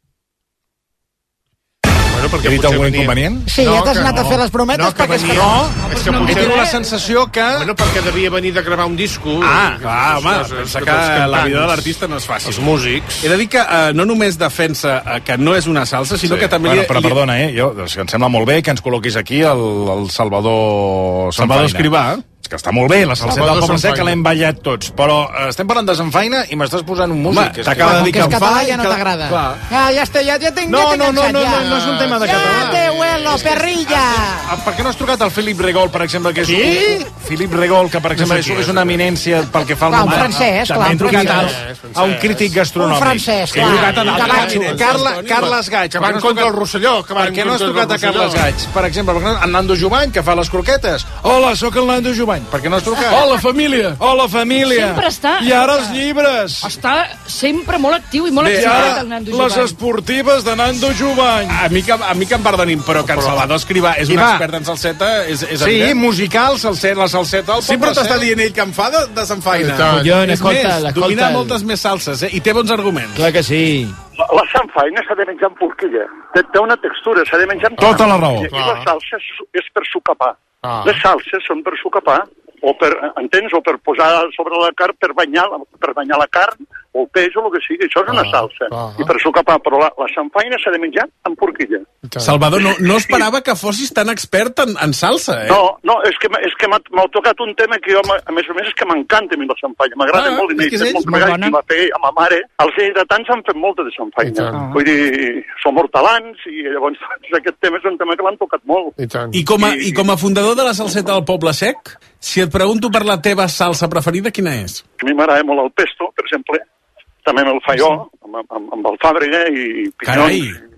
Bueno, perquè He dit potser algun venia- inconvenient? Sí, ja t'has que anat a fer les brometes no, que perquè és que venia- no. És que No, he potser... tingut la sensació que... Bueno, perquè devia venir de gravar un disco. Ah, i- clar, home, els- els- pensa els que cantants, la vida de l'artista no és fàcil. Els músics. He de dir que eh, no només defensa eh, que no és una salsa, sinó Sí. que també... Bueno, li- però li- perdona, eh? Jo, és que em sembla molt bé que ens col·loquis aquí el, el Salvador... Salvador Samfaina. Escrivà. És que està molt bé, la salseta Salvador del Poble Sec, que Samfaina. l'hem ballat tots. Però eh, estem parlant de Samfaina i m'estàs posant un músic. Home, És t'acaba que- de dir Que és que en català fa... ja no que- t'agrada. Clar. Ah, ja, estic, ja, ja tinc, No, ja tinc no, no, cansat, no, ja. no, no és un tema de Ja català. te huelo, perrilla. Ah, per què no has trucat al Philip Regol, per exemple, que és Sí? un... Philip Regol, que per exemple sé qui és, és. és una eminència pel que fa al Clar, un moment. francès, També clar, hem un trucat francès. a, a un crític gastronòmic. Un francès, He clar. trucat a Un d'altres. gavatxo. Carla, Carles Gaig. Que van contra el Rosselló. Que van Per què no has contra el trucat a Rosselló? Carles Gaig? Per exemple, per què no- en Nando Jovany, que fa les croquetes. Hola, sóc el Nando Jovany. Per què no has trucat? Hola, família! Hola, família! Sempre està... I ara els llibres! Està sempre molt actiu i molt Bé, excitat, ara el Nando les Jovany. esportives de Nando Jovany. A mi, que, a mi que em perdonin, però que en Salvador Escrivà és I un va. expert en salseta, és, és Sí, evident. musical, salseta, la salseta al Sempre Poble t'està Sec. dient ell que em fa de, de Samfaina. I tant. Collons, És escolta, més, escolta. domina moltes més salses, eh? I té bons arguments. Clar que sí. La, la samfaina s'ha de menjar amb forquilla. Té, té una textura, s'ha de menjar amb... Tota la raó. I, i la salsa és, és per sucapar. Ah. Les salses són per sucapar, o per, entens, o per posar sobre la carn, per banyar, la- per banyar la carn, o el peix, o el que sigui. Això és una Ah, salsa. ah. I per sucapar, però la, la samfaina s'ha de menjar amb forquilla. Salvador, no, no esperava que fossis tan expert en, en salsa, eh? No, no, és que, m'ha- és que m'ha m'ha tocat un tema que jo, m'ha- a més a més, és que m'encanta a mi la samfaina. M'agrada Ah, molt i és n'he que és fet ell, moltes molt vegades bona. i la feia a ma mare. Els lleidatans han fet molta de I samfaina. tant. Vull dir, som hortelans i llavors aquest tema és un tema que l'han tocat molt. I tant. I com, a, I com a fundador de la salseta del Poble Sec, si et pregunto per la teva salsa preferida, quina és? A mi m'agrada molt el pesto, per exemple. També me'l fa jo, amb, amb, amb el fàbrega i pinyons. Carai!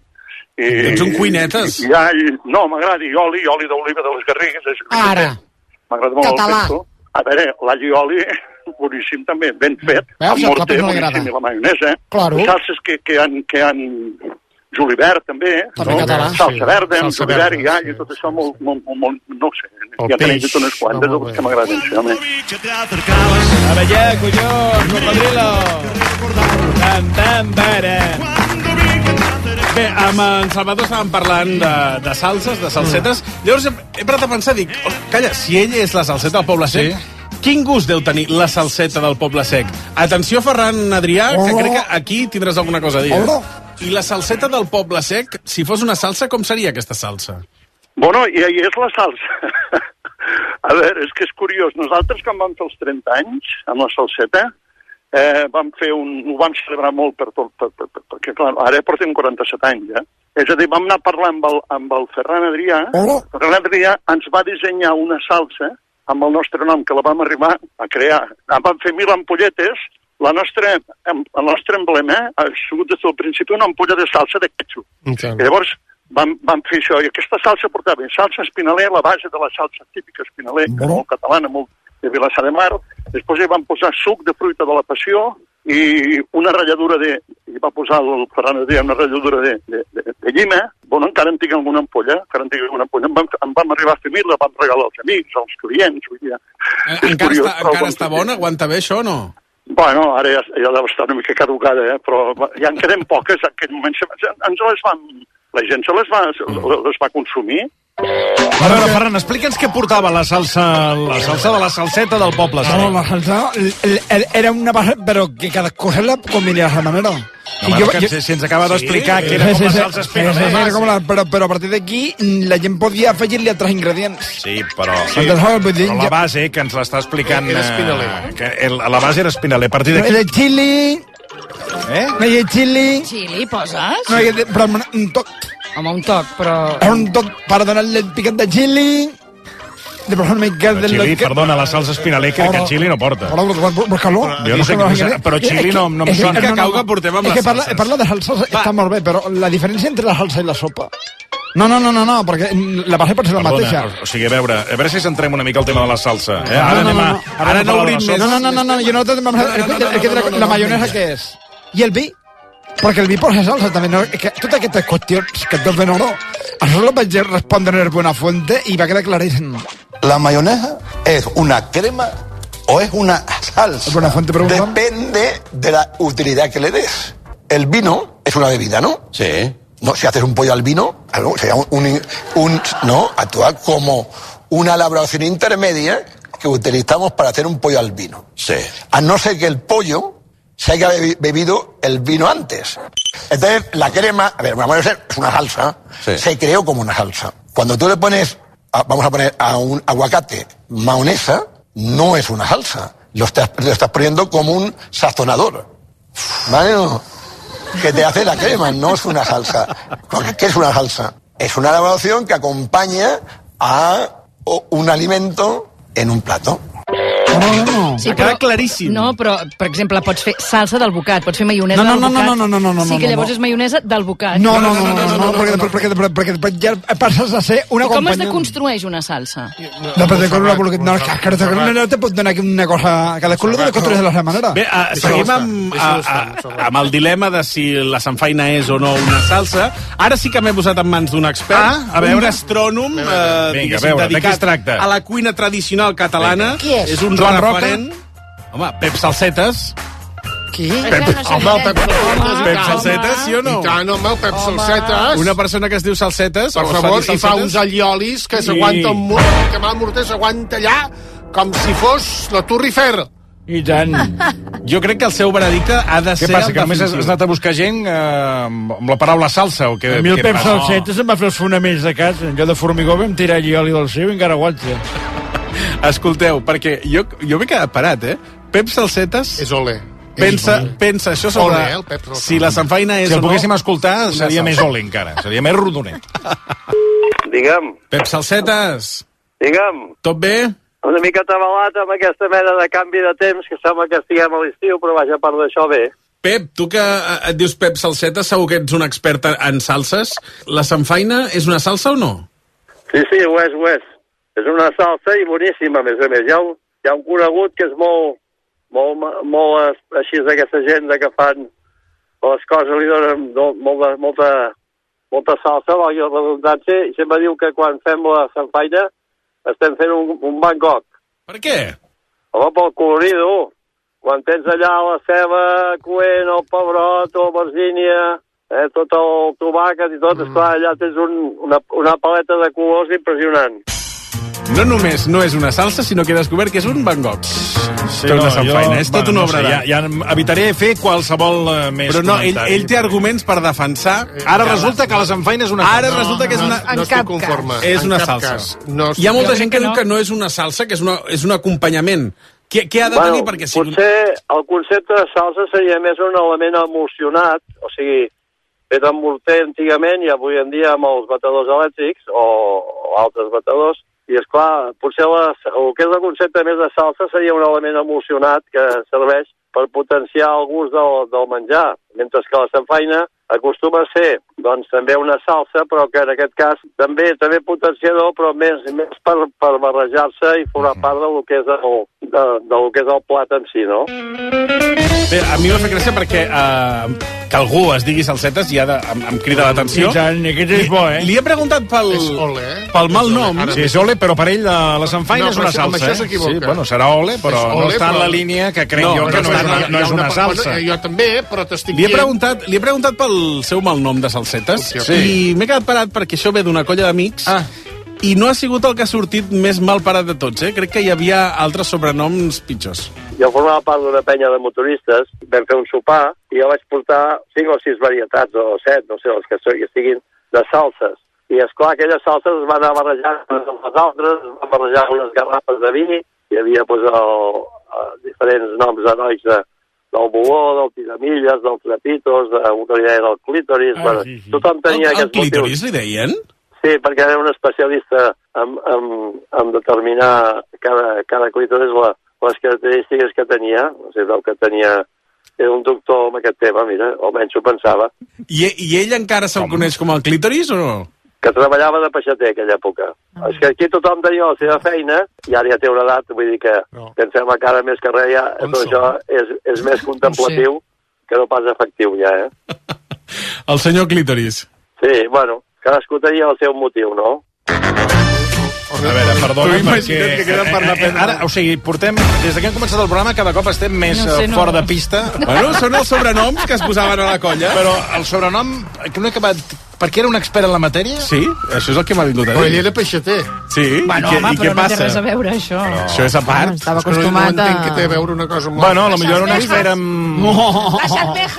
I, Ets un cuinetes. I, i, i, no, m'agrada, i oli, i oli d'oliva de les Garrigues. És, Ara. M'agrada molt Català. el pesto. A veure, l'all i oli, boníssim també, ben fet, Veus? amb El morter, Clopis no li boníssim, agrada. i la maionesa. Claro. Les salses que, que han... Que han julivert, també, També no? català. Salsa Sí, verda, amb salsa julivert verda, i all, sí, i tot això molt, molt, molt, molt no ho sé. El ja tenim peix. tot unes quantes, Ah, molt oh, bé. que m'agraden, sí, home. A veure, collons, cocodrilo. Tam, tam, para. Bé, amb en Salvador estàvem parlant de, de salses, de salsetes. Llavors he, he parat a pensar, dic, oh, calla, si ell és la salseta del Poble Sec, sí. Quin gust deu tenir la salseta del Poble Sec? Atenció, Ferran Adrià, que Hola. crec que aquí tindràs alguna cosa a dir. Hola. I la salseta del Poble Sec, si fos una salsa, com seria aquesta salsa? Bueno, i ahí és la salsa. A veure, és que és curiós. Nosaltres, quan vam fer els trenta anys, amb la salseta, eh, vam fer un... ho vam celebrar molt per tot, per, per, per, perquè, clar, ara portem quaranta-set anys, ja. És a dir, vam anar a parlar amb el, amb el Ferran Adrià. Hola. Ferran Adrià ens va dissenyar una salsa amb el nostre nom, que la vam arribar a crear. En vam fer mil ampolletes la nostra, el nostre emblema ha sigut des del principi una ampolla de salsa de ketchup. Okay. I llavors vam, vam fer això, i aquesta salsa portava salsa espinaler, la base de la salsa típica espinaler, que és molt catalana, molt de Vilassar de Mar. Després hi vam posar suc de fruita de la passió i una ratlladura de... i va posar el Ferran de una ratlladura de, de, de, de llima. Bueno, encara en tinc alguna ampolla, encara en tinc alguna ampolla. Em vam, em vam arribar a fer mil, la vam regalar als amics, als clients. Vull dir, eh, encara curiós, està, encara està bona? Aguanta bé això o no? Bueno, ara ja, ja deu estar una mica caducada, eh? Però ja en queden poques. En aquell moment ens les van... La gent se les va, les va consumir. A veure, Ferran, explica'ns què portava la salsa, la salsa de la salseta del poble. No, la salsa era una base, però que cada cosa la combinava de manera. No, jo, jo, si ens acaba d'explicar sí, que era sí, com la salsa espinaler. Sí, sí, sí, però, però a partir d'aquí la gent podia afegir-li altres ingredients. Sí, però, sí, però la base, que ens l'està explicant... Era espinaler. Que el, la base era espinaler. A partir d'aquí... Era chili... Eh? No hi ha chili... Chili, poses? No hi ha... Però un toc... Home, un toc, però... Un toc per donar-li el picat de chili... De posar una mica de... Chili, perdona, la salsa espinaler, que, que chili no porta. Però, busca-lo. Jo no sé què passa, però chili no, no em sona. Que cau que portem amb les salses. És que parla de salsa està molt bé, però la diferència entre la salsa i la sopa... No, no, no, no, no, perquè la base pot ser la mateixa. O sigui, a veure, a veure si centrem una mica el tema de la salsa. Eh? Ara no, no, anem a... no, ara no obrim més. No, no, no, no, no, jo no... La maionesa què és? I el vi? Perquè el vi posa salsa també, no? Que totes aquestes qüestions que et donen oro, això lo vaig respondre en Buenafuente i va quedar claríssim. ¿La mayonesa es una crema o es una salsa? Buenafuente pregunta. Depende de la utilidad que le des. El vino es una bebida, ¿no? Sí. No, si haces un pollo al vino, algo, sería un, un, un... No, actúa como una elaboración intermedia que utilizamos para hacer un pollo al vino. Sí. A no ser que el pollo se haya bebido el vino antes. Entonces, la crema, a ver, vamos a ver, es una salsa, sí. Se creó como una salsa. Cuando tú le pones, a, vamos a poner a un aguacate mayonesa, no es una salsa. Lo estás, lo estás poniendo como un sazonador. ¿Vale? Que te hace la crema, no es una salsa. ¿Qué es una salsa? Es una elaboración que acompaña a un alimento en un plato. No, no, no. Sí, però, claríssim. No, però, per exemple, pots fer salsa del bocat, pots fer maionesa no, no, del bocat. No, no, no, no, no, sí que llavors no. és maionesa del bocat. No, no, no, no, no, no, perquè, perquè, perquè, perquè ja passes a ser una I com companya... es deconstrueix una salsa? No, però no, no, no, no te pot donar una cosa... Cadascú lo construeix de la seva manera. Bé, uh, seguim amb, a, a, amb el dilema de si la samfaina és o no una salsa. Ara sí que m'he posat en mans d'un expert, ah, a veure, un gastrònom, uh, Vinga, a veure, de què es tracta? A la cuina tradicional catalana. Qui és? És un Joan referent... Home, Pep Salsetes. Qui? Pep, home, el Pep Salsetes. Pep Salsetes, sí o no? I tant, home, el Pep Salsetes. Una persona que es diu Salsetes. Per favor, i fa uns alliolis que s'aguanten molt, que mal morter s'aguanta allà com si fos la Tour Eiffel. I tant. Jo crec que el seu veredicte ha de què ser... Què passa, que només has anat a buscar gent eh, amb la paraula salsa? O què, a mi el què Pep passa? Salsetes em va fer els fonaments de casa. Jo de formigó vam tirar allioli del seu i encara aguanta. Escolteu, perquè jo, jo m'he quedat parat, eh? Pep Salsetes... És ole. Pensa, pensa això sobre ole, eh, si la samfaina és si el o no... poguéssim escoltar, seria més ole encara. Seria més rodonet. Digue'm. Pep Salsetes. Digue'm. Tot bé? Una mica atabalat amb aquesta mena de canvi de temps, que sembla que estiguem a l'estiu, però vaja, a part d'això, bé. Pep, tu que et dius Pep Salsetes, segur que ets un expert en salses. La samfaina és una salsa o no? Sí, sí, ho és, ho és. És una salsa i boníssima, a més a més. Hi ha un, hi ha un conegut que és molt, molt, molt així d'aquesta gent que fan les coses, li donen molta, molta, molta salsa, valgui la redundància, i sempre diu que quan fem la samfaina estem fent un, un Bangkok. Per què? Home, pel colorido. Quan tens allà la ceba coent, el pebrot, o albergínia, eh, tot el tomàquet i tot, mm. esclar, allà tens un, una, una paleta de colors impressionant. No només no és una salsa, sinó que he descobert que és un Bangkok. Sí, no, una samfaina, jo, és tot bueno, una no obra sé, ja, ja evitaré fer qualsevol uh, més Però no, ell, comentari. ell té arguments per defensar... Ara resulta que la samfaina és una salsa. Ara resulta que és una... No, no estic conforme. És una en cap salsa. cas. No Hi ha molta gent que no. diu que no és una salsa, que és, una, és un acompanyament. Què, què ha de bueno, tenir perquè sigui... Potser el concepte de salsa seria més un element emulsionat, o sigui, fet amb morter antigament i avui en dia amb els batedors elèctrics o, o altres batedors. I, esclar, potser la, el que és el concepte més de salsa seria un element emulsionat que serveix per potenciar el gust del, del menjar, mentre que la samfaina acostuma a ser doncs, també una salsa, però que en aquest cas també també potenciador, però més, més per, per barrejar-se i formar part del que és el, de, del que és el plat en si, no? Bé, a mi m'ha fet gràcia perquè uh, que algú es digui salsetes ja de, em, em crida l'atenció. Sí, tant, aquest és bo, eh? Li, li he preguntat pel, ole, eh? pel mal nom. Sí, és ole, però per ell la, la samfaina No, és una però amb salsa. això s'equivoca. Sí, bueno, serà ole, però És no ole, està en però- la línia que crec No, jo que no no, és està- una, no Hi ha és una salsa. Bueno, jo també, però t'estic Li he, dient... preguntat, li he preguntat pel seu mal nom de salsetes Sí. i m'he quedat parat perquè això ve d'una colla d'amics ah. i no ha sigut el que ha sortit més mal parat de tots. Eh? Crec que hi havia altres sobrenoms pitjors. Jo formava part d'una penya de motoristes, vam fer un sopar i jo vaig portar cinc o sis varietats, o set, no sé, els que estiguin, de salses. I, esclar, aquelles salses es van anar barrejant amb les altres, es van barrejar unes garrafes de vi, hi havia pues, el, el, diferents noms heroics de, del boló, del tiramilles, del trapitos, de, una idea del clítoris... Ah, bueno, sí, sí. Tothom tenia El, el aquests clítoris motius. li deien? Sí, perquè era un especialista en, en, en determinar cada, cada clítoris la, les característiques que tenia. O sigui, el que tenia... Era un doctor amb aquest tema, mira, almenys ho pensava. I, i ell encara se'l coneix com el clítoris o no? Que treballava de peixater aquella època. Ah. És que aquí tothom tenia la seva feina, i ara ja té una edat, vull dir que, no. que em sembla que ara més que res ja, tot això és, és més contemplatiu que no pas efectiu ja, eh? El senyor clítoris. Sí, bueno, cadascú tenia el seu motiu, no? A veure, perdona, Tu imagina't perquè... que queden per anar a prendre. Ara, o sigui, portem... Des que hem començat el programa, cada cop estem més No sé, eh, no. fora de pista. Bueno, són els sobrenoms que es posaven a la colla. Però el sobrenom, que no he acabat... Perquè era un expert en la matèria? Sí, això és el que m'ha vingut a Però ell dir. era peixater. Sí, Bueno, i, què, home, i què però no té passa? res a veure, això. Però... Això és a part. Estava És que no, no acostumat a... entenc que té a veure una cosa amb Bueno, l'altra. potser un expert en... ¡Las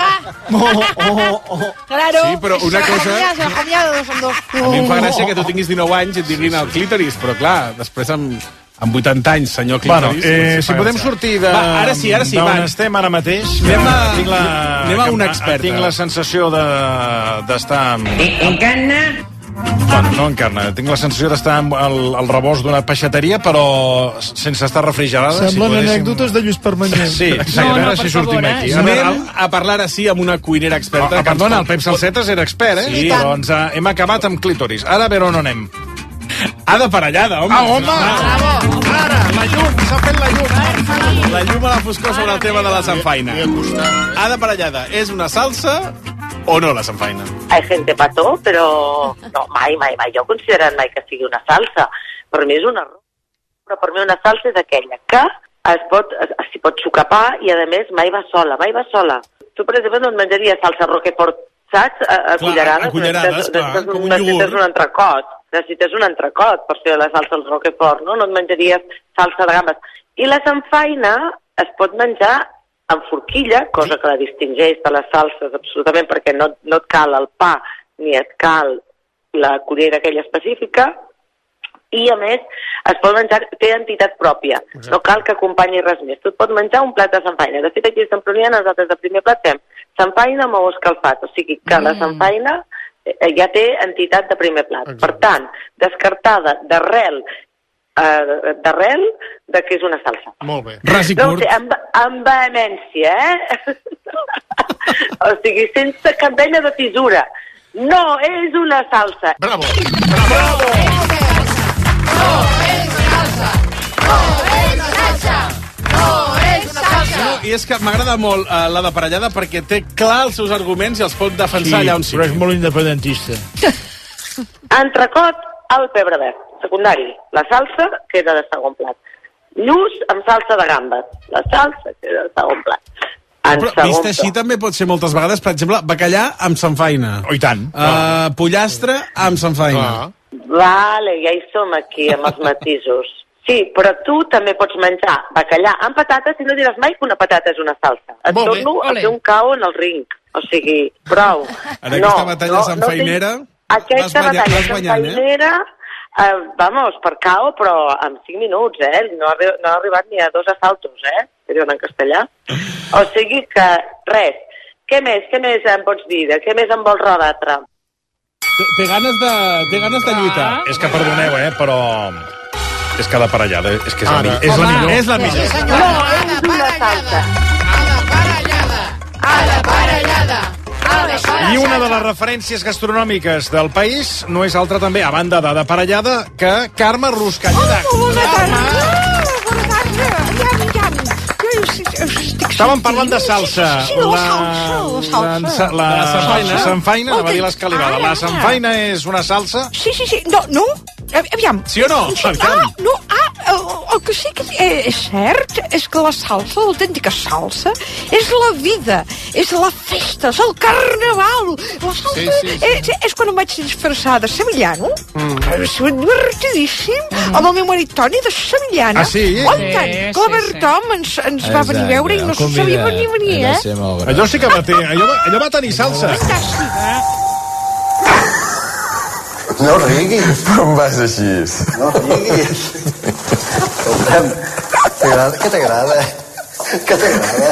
almejas! Claro. Sí, però una Son cosa- comidas, son comidas, son dos. A mi em fa gràcia que tu tinguis dinou anys i et diguin el clítoris, però clar, després amb, amb vuitanta anys, senyor Bueno, clítoris... eh, doncs si fa podem gràcia. sortir de... Va, ara sí, ara sí, d'on va. estem ara mateix. Anem a- tinc la, anem a una que- experta. Tinc la sensació de d'estar... Encarna. Bueno, no encarna. Tinc la sensació d'estar al, al rebost d'una peixateria, però sense estar refrigerada. Semblen si podéssim... anècdotes de Lluís Permanyer. Sí, sí, No, a veure no, si per sortim favor, aquí. eh? A veure, Anem a parlar ara sí amb una cuinera experta. Ah, perdona, el Pep Salsetes era expert, eh? Sí. Doncs uh, hem acabat amb clítoris. Ara a veure on anem. Ha de parellada, home. Ah, home! Ara, la llum, s'ha fet la llum. La llum a la foscor sobre el tema de la samfaina. Ha de parellada. És una salsa o no, la samfaina? Hay gente pató, però no, mai, mai, mai. Jo he considerat mai que sigui una salsa. Per mi és un error. Però per mi una salsa és aquella que es pot, es, s'hi pot sucar pa i, a més, mai va sola, mai va sola. Tu, per exemple, no et menjaries salsa Roquefort, saps? A, a cullerades. a cullerades, necessites, clar, necessites, com un necessites iogurt. un entrecot. Necessites un entrecot per fer la salsa al Roquefort, no? No et menjaries salsa de gambes. I la samfaina es pot menjar amb forquilla, cosa que la distingeix de les salses absolutament, perquè no, no et cal el pa ni et cal la cullera aquella específica, i a més es pot menjar, té entitat pròpia. Exacte. No cal que acompanyi res més. Tu et pots menjar un plat de samfaina. De fet, aquí a Santprodrià nosaltres de primer plat fem samfaina amb ou escalfat, o sigui que mm. la samfaina eh, ja té entitat de primer plat. Exacte. Per tant, descartada d'arrel eh, d'arrel de que és una salsa. Molt bé. Ras i No ho curt. sé, amb, amb vehemència, eh? O sigui, sense cap mena de fissura. No és una salsa. Bravo. Bravo. No, i és que m'agrada molt uh, la de parellada perquè té clar els seus arguments i els pot defensar allà on sigui. però és molt independentista. Entrecot al pebre verd, secundari. La salsa queda de segon plat. Lluç amb salsa de gambes. La salsa queda de segon plat. En Però segon vist així plat. també pot ser moltes vegades, per exemple, bacallà amb samfaina. Oh, i tant. Uh, pollastre amb samfaina. Ah. Vale, ja hi som aquí amb els matisos. Sí, però tu també pots menjar bacallà amb patates i no diràs mai que una patata és una salsa. Et Molt bé. torno a Ole. fer un cau en el ring. O sigui, prou. En aquesta batalla samfainera tinc... Aquesta vas guanyar- batalla vas guanyant, eh? samfainera, eh, vamos, per cau, però en cinc minuts, eh? No ha, arri- no ha arribat ni a dos assaltos, eh? Que diuen en castellà. O sigui que, res. Què més? Què més em pots dir? De què més em vols rebatre? Té, té ganes de, té ganes de lluitar. És que perdoneu, eh, però... És que la parellada, és que és la, Ara. mi- és la Home, millor. És la millor. No és una salsa. I una de les referències gastronòmiques del país no és altra també, a banda d'Ada Parellada, que Carme Ruscalleda. Estàvem parlant de salsa. Sí, sí, la salsa, la salsa. La, la, la sanfaina, anava a dir l'escalivada. La sanfaina és una salsa? Sí, sí, sí. No, no. Aviam. Sí o no? Sí, ah, no, ah, el, el que sí que és cert és que la salsa, l'autèntica salsa, és la vida, és la festa, és el carnaval. La salsa sí, sí, sí. És, és quan em vaig disfressar de sevillano, mm. és divertidíssim, mm. amb el meu marit Toni de sevillana. Ah, sí? Oh, sí, tant, sí, que la Bertom ens, ens va venir a veure i no se sabia venir, venir, eh? Allò sí que va tenir, allò, allò va tenir salsa. Fantàstic, eh? No riguis. Com vas així? No riguis. Què t'agrada? Què t'agrada?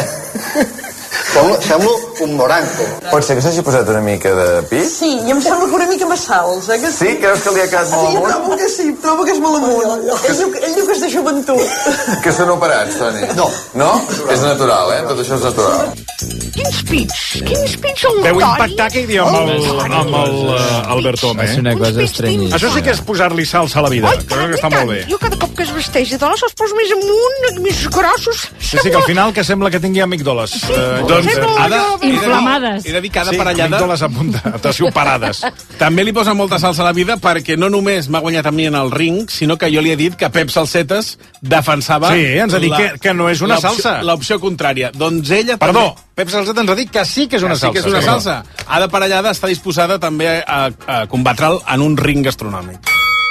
Sembla un moranco. Pot ser que s'hagi posat una mica de pit? Sí, i em sembla que una mica massals, eh? Que sí? Sí? Creus que li ha quedat molt sí, amunt? Sí, trobo que sí, trobo que és molt amunt. Ell diu, ell diu que és de joventut. Que són operats, Toni? No. No? És natural, eh? Tot això és natural. Quins pits, quins pits el Veu Toni. impactar aquell dia amb el, amb el uh, Albert Home, eh? És una cosa estranya. Això sí que és posar-li salsa a la vida. Oi, Crec que està molt bé. Jo cada cop que es vesteix de dona se'ls posa més amunt, més grossos. Sí, sí, que al final que sembla que tingui amígdoles. Sí, eh, doncs, no, Ada, inflamades. He de dir que Ada sí, Parellada... amígdoles a punta, atercioparades. També li posa molta salsa a la vida perquè no només m'ha guanyat a mi en el ring, sinó que jo li he dit que Pep Salsetes defensava... Sí, ens ha dit la, que, que no és una salsa. L'opció contrària. Doncs ella... Perdó, també... Pep Salsetes ens ha dit que sí que és una que salsa. Sí que és una sí. salsa. Ada Parellada està disposada també a, a combatre'l en un ring gastronòmic.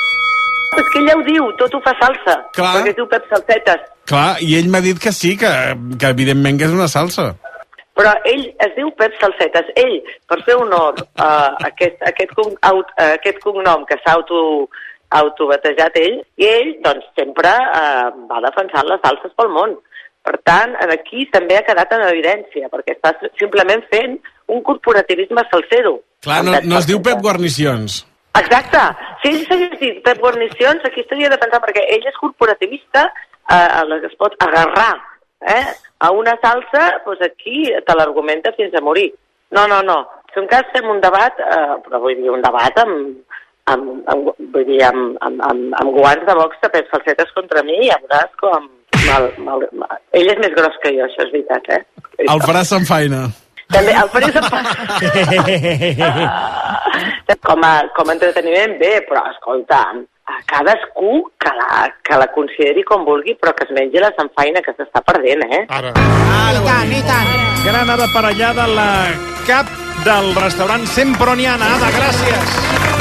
És que ella ho diu, tot ho fa salsa. Clar. Perquè es diu Pep Salsetes. Clar, i ell m'ha dit que sí, que, que evidentment que és una salsa. Però ell es diu Pep Salsetes. Ell, per fer honor a uh, aquest, aquest, con, uh, aquest cognom que s'ha auto, autobatejat ell, i ell, doncs, sempre uh, va defensant les salses pel món. Per tant, aquí també ha quedat en evidència, perquè està simplement fent un corporativisme salsero. Clar, no, no es diu Pep Guarnicions. Exacte. Si ell s'hagués dit Pep Guarnicions, aquí estaria defensant, perquè ell és corporativista, eh, a la que es pot agarrar eh, a una salsa, doncs aquí te l'argumenta fins a morir. No, no, no. Si en cas fem un debat, eh, però vull dir un debat amb, amb, amb, vull dir, amb, amb, amb, amb guants de box de Pep Salsetes contra mi, i ja veuràs com... Mal, mal, mal. Ell és més gros que jo, això és veritat, eh? El faràs amb feina. També, el faràs amb feina. com, a, com a entreteniment, bé, però, escolta, a cadascú que la, que la consideri com vulgui, però que es mengi la sanfaina, que s'està perdent, eh? Ara. Ah, i tant, i tant. Gran Ada Parellada, la cap del restaurant Semproniana. Ada, gràcies.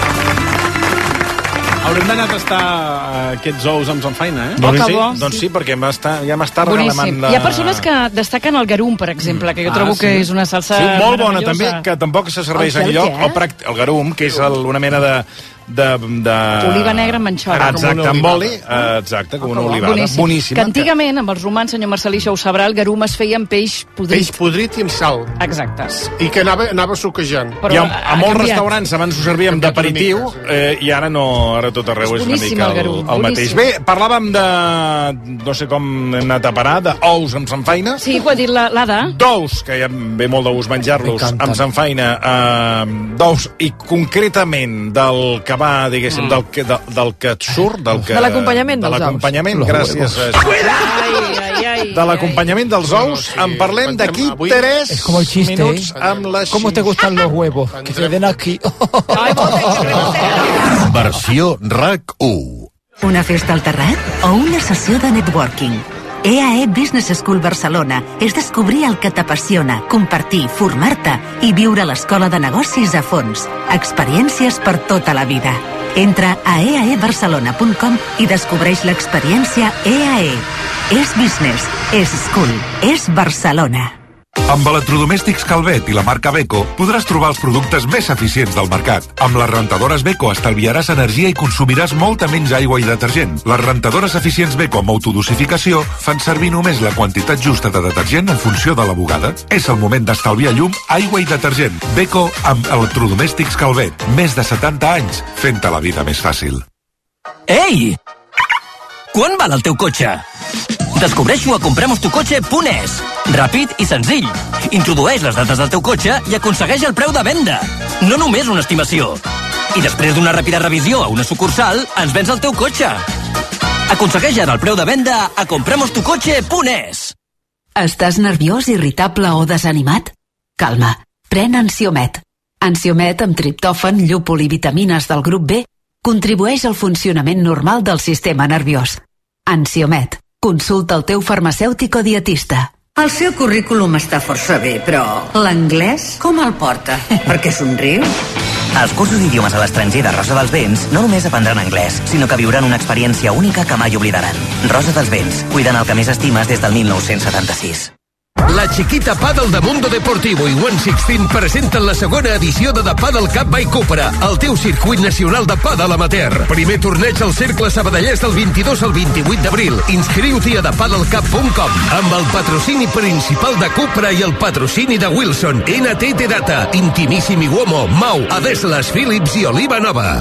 Haurem d'anar a tastar aquests ous amb sanfaina, eh? Doncs que sí, bo, doncs sí, sí. perquè m'està, ja m'està Boníssim. regalant la... Hi ha persones que destaquen el garum, per exemple, que jo Ah, trobo sí. que és una salsa Sí, molt bona meravellosa. també, que tampoc se serveix El enlloc. què? El, pract... el garum, que és el, una mena de... de, de... Oliva negra amb anxova. Exacte, amb oli. eh, Exacte, com una olivada. Boníssim. Boníssima. Que antigament, amb els romans, senyor Marcelí, això ho sabrà, el garum es feia amb peix podrit. Peix podrit i amb sal. Exacte. I que anava, anava suquejant. I a, a molts restaurants abans ho servíem d'aperitiu eh, i ara no, ara tot arreu és, És una boníssim mica el el, garum, el mateix. boníssim. Bé, parlàvem de... no sé com hem anat a parar, d'ous amb sanfaina. Sí, ho ha dit la- l'Ada. D'ous, que ja ve molt de gust menjar-los amb sanfaina, eh, d'ous, i concretament del que va, diguéssim, del que, de, del que et surt, del que... De l'acompanyament de dels ous. l'acompanyament, Los gràcies. huevos. eh, Ai, ai, De l'acompanyament dels ous, en parlem d'aquí tres Es como el chiste, minuts ¿eh? amb la... ¿Cómo te gustan los huevos? Que se den aquí. Versió RAC u. Una festa al terrat o una sessió de networking? E A E Business School Barcelona és descobrir el que t'apassiona, compartir, formar-te i viure l'escola de negocis a fons. Experiències per tota la vida. Entra a e a e barcelona punt com i descobreix l'experiència E A E. És business, és school, és Barcelona. Amb electrodomèstics Calvet i la marca Beko podràs trobar els productes més eficients del mercat. Amb les rentadores Beko estalviaràs energia i consumiràs molta menys aigua i detergent. Les rentadores eficients Beko amb autodosificació fan servir només la quantitat justa de detergent en funció de la bugada. És el moment d'estalviar llum, aigua i detergent. Beko amb electrodomèstics Calvet. Més de setanta anys fent-te la vida més fàcil. Ei! Quan val el teu cotxe? Descobreix-ho a compremos tu cotxe punt es. Ràpid i senzill. Introdueix les dades del teu cotxe i aconsegueix el preu de venda. No només una estimació. I després d'una ràpida revisió a una sucursal, ens vens el teu cotxe. Aconsegueix ara el preu de venda a compramos tu coche punt es. Estàs nerviós, irritable o desanimat? Calma, pren Ansiomet. Ansiomet amb triptòfan, llúpol i vitamines del grup B contribueix al funcionament normal del sistema nerviós. Ansiomet. Consulta el teu farmacèutic o dietista. El seu currículum està força bé, però l'anglès com el porta? Per què somriu? Als cursos d'idiomes a l'estranger de Rosa dels Vents no només aprendran anglès, sinó que viuran una experiència única que mai oblidaran. Rosa dels Vents, cuidant el que més estimes des del mil nou-cents setanta-sis. La Chiquita Paddle de Mundo Deportivo i One Sixteen presenten la segona edició de The Paddle Cup by Cupra, el teu circuit nacional de paddle amateur. Primer torneig al Cercle Sabadellès del vint-i-dos al vint-i-vuit d'abril. Inscriu-t'hi a the paddle cup punt com amb el patrocini principal de Cupra i el patrocini de Wilson, N T T Data, Intimissimi Uomo, Mau, Adeslas, Philips i Oliva Nova.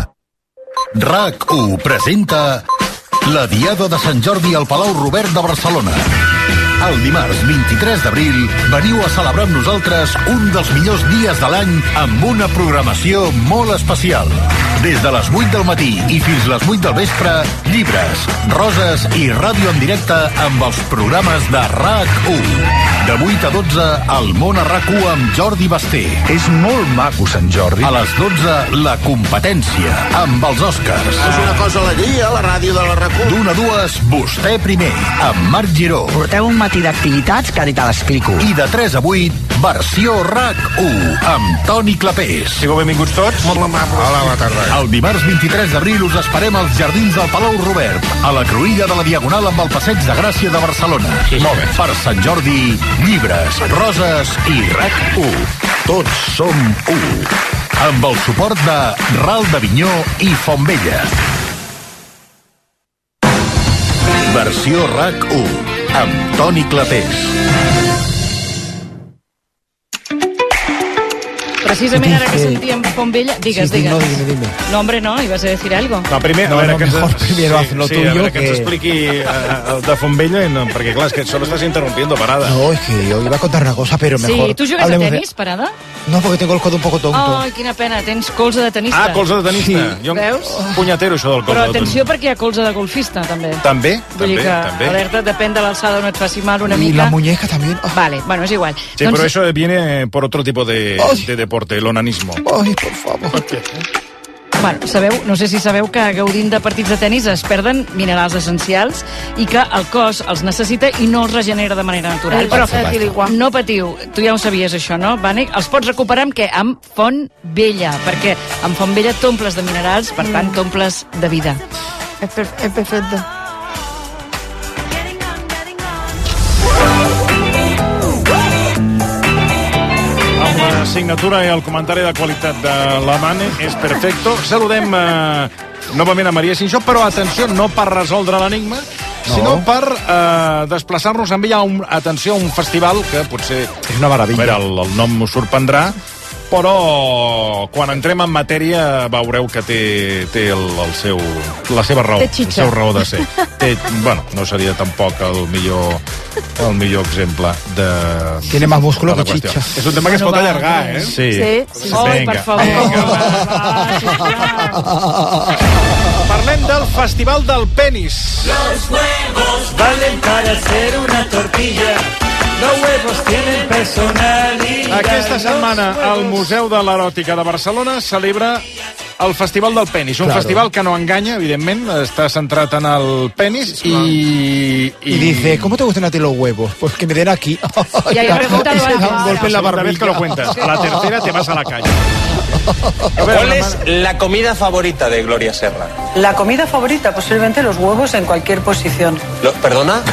RAC u presenta la Diada de Sant Jordi al Palau Robert de Barcelona. El dimarts vint-i-tres d'abril veniu a celebrar amb nosaltres un dels millors dies de l'any amb una programació molt especial. Des de les vuit del matí i fins les vuit del vespre, llibres, roses i ràdio en directe amb els programes de RAC u. De vuit a dotze, El món a RAC u amb Jordi Basté. És molt maco, Sant Jordi. A les dotze, La competència, amb els Oscars. És una cosa alegria, la ràdio de la RAC u. D'una a dues, Vostè primer, amb Marc Giró. Porteu un matí d'activitats que ara te l'explico. I de tres a vuit, versió RAC u, amb Toni Clapés. Sigueu benvinguts tots. Molt amable. Hola, bona tarda. El dimarts vint-i-tres d'abril us esperem als Jardins del Palau Robert, a la cruïlla de la Diagonal amb el Passeig de Gràcia de Barcelona. Sí, molt bé. Per Sant Jordi, llibres, roses i RAC u. Tots som u. Amb el suport de Ral d'Avinyó i Fontvella. Versió RAC u, amb Toni Clapés. Precisament ara que sentíem Fontvella... Digues, Sí, digues. no, dime, dime. No, hombre, no, ibas a decir algo. No, primer, No, a veure, no, que ens, mejor primero hazlo sí, tuyo, a veure, que ens que- expliqui eh, el de Fontvella, no, perquè clar, és que solo estás interrumpiendo parada. No, es que yo iba a contar una cosa, pero mejor. Sí, ¿tú juegas a hablemos de- tenis, Parada? No, porque tengo el codo un poco tonto. Ai, quina pena, tens colze de tenista. Ah, colze de tenista. Sí. Jo, Veus? un punyatero, això del colze Però de tenista. atenció perquè hi ha colze de golfista, també. També, Vull també, dir que, també. alerta, depèn de l'alçada on et faci mal una Y mica. la muñeca también. Ah, Vale, bueno, és igual. Sí, però això viene por otro tipo de, Ay. de deporte, el onanismo. Ay, por favor. Bueno, sabeu, no sé si sabeu que gaudint de partits de tennis es perden minerals essencials i que el cos els necessita i no els regenera de manera natural. El Però Bacil·iguà. no patiu, tu ja ho sabies això, no, Vànec? Els pots recuperar amb què? Amb Fontvella, perquè amb Fontvella t'omples de minerals, per tant t'omples de vida. Es, per es perfecto. Amb la signatura i el comentari de qualitat de la Mane és perfecto. Saludem eh, novament a Maria Xinxó, però atenció, no per resoldre l'enigma, no. sinó per eh, desplaçar-nos amb ella a un, atenció, a un festival que potser... És una meravella. A veure, el, el nom us sorprendrà, però quan entrem en matèria veureu que té, té el, el seu, la seva raó, Té el xitxa. seu raó de ser. Té, bueno, no seria tampoc el millor, el millor exemple de... Tiene más músculo de la que qüestió. chicha. És un tema que es pot allargar, eh? Sí, sí, sí. Ai, per favor. Parlem del Festival del Penis. Los huevos valen para hacer una tortilla. Los huevos tienen personalidad. Aquesta setmana el Museu de l'Eròtica de Barcelona celebra el Festival del Penis, un Claro. festival que no enganya, evidentment, està centrat en el penis i... Y dice, ¿cómo te gustan a ti los huevos? Pues que me den aquí. Y ahí pregunta Y se da un Lola. golpe en la Segunda vez que lo barbilla. cuentas. A la tercera te vas a la calle. A ver, ¿Cuál la es la comida favorita de Gloria Serra? La comida favorita, posiblemente los huevos en cualquier posición. Lo- ¿Perdona?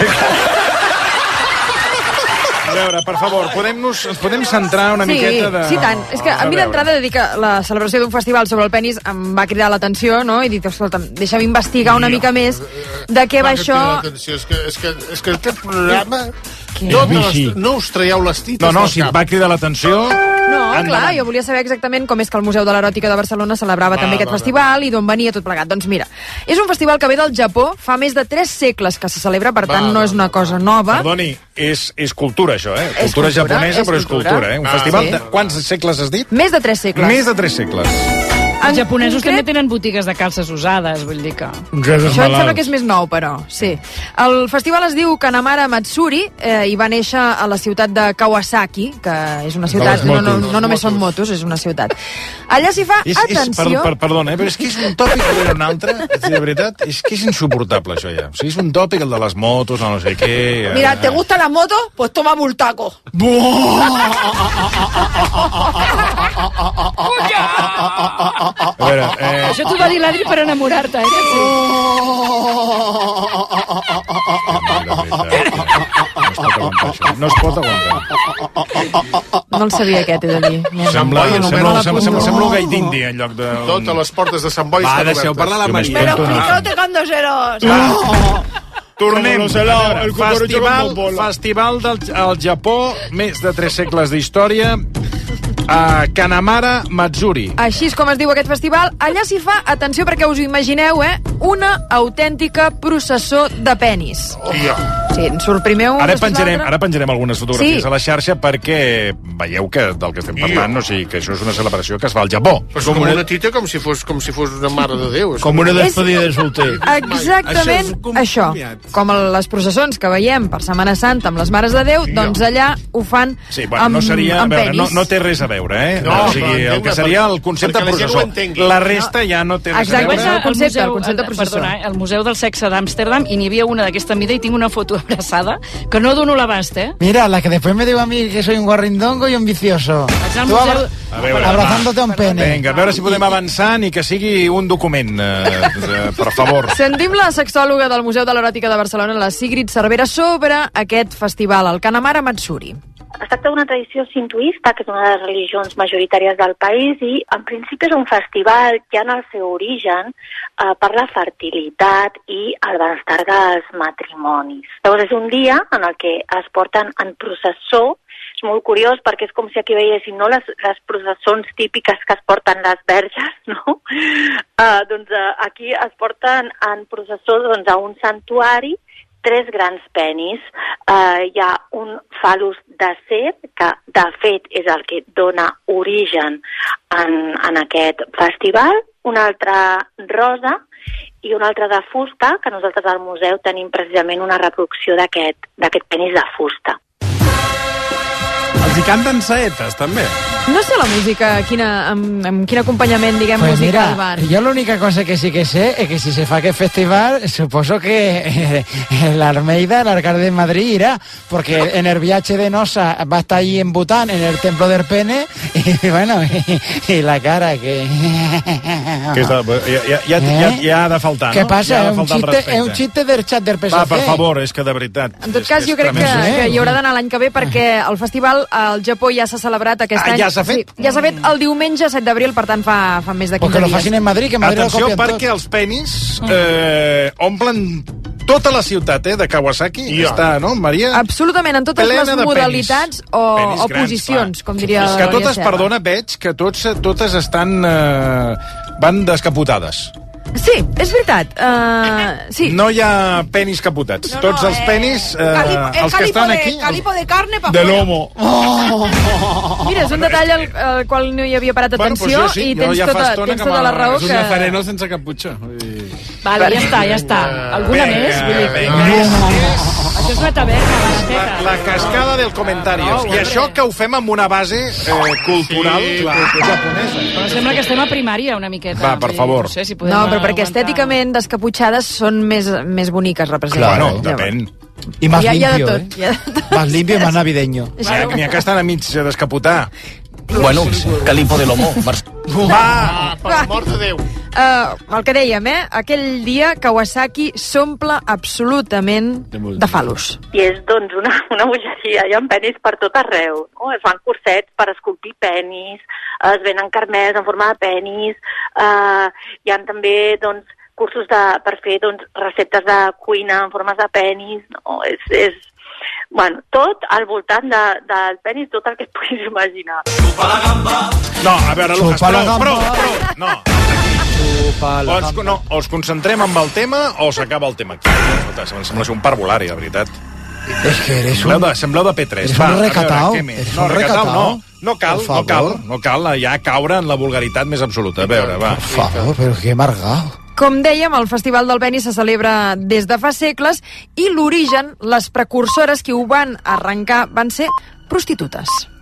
A veure, per favor, podem-nos, ens podem centrar una Sí, miqueta de... sí tant. És que a, A mi veure. d'entrada de dir que la celebració d'un festival sobre el penis em va cridar l'atenció, no? I dic, escolta'm, deixa'm investigar una mica més de què va això. Atenció, és que, és que, és que aquest programa... Què? No, no, Vichy. no us traieu les tites No, no, del si et cap. va cridar l'atenció... No, clar, Endavant. jo volia saber exactament com és que el Museu de l'Eròtica de Barcelona celebrava Va, també aquest va, va. festival i d'on venia tot plegat. Doncs mira, és un festival que ve del Japó, fa més de tres segles que se celebra, per tant Va, no va, és una cosa nova. Perdoni, és, és cultura, això, eh? És Cultura cultura, japonesa, és però és cultura. cultura, eh? Un Ah, festival sí. de... Quants segles has dit? Més de tres segles. Més de tres segles. Els japonesos concret- també tenen botigues de calces usades, vull dir que... Això em sembla que és més nou, però, sí. El festival es diu Kanamara Matsuri eh, i va néixer a la ciutat de Kawasaki, que és una ciutat, les no, no, motos. no només són motos, és una ciutat. Allà s'hi fa És, és, per, atenció... per, perdona, eh? Però és que és un tòpic o un altre, de veritat, és que és insuportable, això ja. O sigui, és un tòpic, el de les motos, no, no sé què... Mira, ¿te gustan las motos? Pues toma multaco. A veure, eh... Això t'ho va dir l'Adri per enamorar-te, eh? Sí. No es pot aguantar. No el sabia aquest, he de dir. Sembla, Boi, sembla, anomena la sembla, punta. sembla, sembla un gall d'indi en lloc de... Totes les portes de Sant Boi Va, estan deixeu obertes. parlar la Maria. Pero Tonto, no. Quijote cuando se los... Tornem. Com los helados, el cocorocho Festival, con popola. festival del al Japó, més de tres segles d'història, a Kanamara Matsuri. Així és com es diu aquest festival. Allà s'hi fa, atenció perquè us ho imagineu, eh? Una autèntica processó de penis. Sí, en surt primer un, Ara després penjarem, l'altre. ara penjarem algunes fotografies Sí. a la xarxa perquè veieu que del que estem parlant, o sigui, que això és una celebració que es fa al Japó. Però és com una tita com si fos, com si fos una mare de Déu. És Com una És- despedida de solter. Exactament això. Com el- les processons que veiem per Setmana Santa amb les Mares de Déu, doncs allà ho fan Sí, bueno, amb, no seria... A amb veure, no, penis. no té res a veure, eh? No, o sigui, però el que entén-me, seria per- el concepte perquè la gent processó. ho entengui. La resta ja no té res a Exacte, veure. el concepte, el concepte eh, processó. Perdona, eh, el Museu del Sexe d'Amsterdam, i n'hi havia una d'aquesta mida i tinc una foto abraçada que no dono l'abast, eh? Mira, la que después me digo a mí que soy un guarrindongo y un vicioso. al Tú museu- abra- A veure, abrazándote a un pene. Vinga, a veure si podem avançar ni que sigui un document, eh, eh, per favor. Sentim la sexòloga del Museu de l'Eròtica de Barcelona, la Sigrid Cervera, sobre aquest festival, el Kanamara Matsuri. Es tracta d'una tradició sintoista, que és una de les religions majoritàries del país, i en principi és un festival que en el seu origen eh, per la fertilitat i el benestar dels matrimonis. Llavors és un dia en el que es porten en processó. És molt curiós perquè és com si aquí veiessin, no?, les, les processons típiques que es porten les verges, no? Uh, doncs uh, aquí es porten en processó, doncs, a un santuari tres grans penis. Uh, hi ha un fal·lus d'acer, que de fet és el que dona origen en, en aquest festival, un altre rosa i un altre de fusta, que nosaltres al museu tenim precisament una reproducció d'aquest d'aquest penis de fusta. Els hi canten saetes, també. No sé la música, quina, amb, amb quin acompanyament, diguem, Pues musical mira, van. yo la única cosa que sí que sé es que si se fa aquest festival, suposo que eh, la Almeida, el alcalde de Madrid irá, porque en el viaje de Nosa va a estar allí en Bután, en el templo del pene, y bueno, y, y la cara que... Que és de, ja, ja, ja, ja, ja ha de faltar, Què no? passa? Ja ha de És un, faltar el xiste, respecte. és un xiste del xat del P S C. Va, per favor, és que de veritat... En tot cas, jo crec que, que hi haurà d'anar l'any que ve perquè el festival al Japó ja s'ha celebrat aquest Ah, any. ja s'ha fet? Sí, ja s'ha fet el diumenge set d'abril, per tant fa, fa més de quinze Porque lo dies. facin en Madrid, que en Madrid Atenció, lo copian perquè tot. els penis eh, omplen tota la ciutat eh, de Kawasaki. Ja. Està, no, Maria? Absolutament, en totes Plena les de modalitats o, Penis o grans, posicions, clar. com diria És la que Glòria totes, Serra. perdona, veig que tots, totes estan... Eh, van descapotades. Sí, és veritat. Uh, sí. No hi ha penis capotats. No, no, Tots els eh, penis, eh, calipo- el els que calipo estan de- aquí... calipo de carne pa De fuera. lomo. Mira, és un detall al, al qual no hi havia parat Bueno, atenció pues jo sí, i jo tens ja fa tota, estona tens que tota la m'ha- raó És un que... nazareno sense caputxa. Vale, ja està, ja està. Alguna Vinga, més? Vull dir, vinga. això és una taverna, barateta. La, la cascada del comentari. No, I això que ho fem amb una base eh, cultural Sí, clar, japonesa. Però sembla que estem a primària una miqueta. Va, per Vull dir, favor. No, sé si podem No, però perquè aguantar. estèticament descaputxades són més, més boniques, representen. Bueno, depèn. Y más Hi ha, hi ha de limpio, tot. ¿eh? Hi ha de tot. Más limpio y más navideño. N'hi ha que estan a mig de descapotar. Bueno, calipo de lomo. Mar- Va, per l'amor de Déu. Uh, el que dèiem, eh? Aquell dia Kawasaki s'omple absolutament de fal·lus. I és, doncs, una, una bogeria. Hi ha penis per tot arreu. No? Es fan cursets per esculpir penis, es venen carmels en forma de penis, eh, hi ha també, doncs, cursos de, per fer, doncs, receptes de cuina en formes de penis. No? És, és Bueno, tot al voltant de, del penis, tot el que et puguis imaginar. No, a veure, Lucas, Xupa la prou, gamba. prou, prou. No. Xupa O la ens, gamba. no, o ens concentrem amb el tema o s'acaba el tema aquí. Escolta, em sembla ser un parvulari, la veritat. És que eres Sembleu un... de, sembleu de P tres. Eres Va, un a veure, recatao. què més? Eres No, un recatao recatao. no. No cal, Por no favor. cal, no cal ja caure en la vulgaritat més absoluta. A veure, va. Por favor, pero qué amargado. Com dèiem, el Festival del Penis se celebra des de fa segles i l'origen, les precursores que ho van arrencar van ser prostitutes.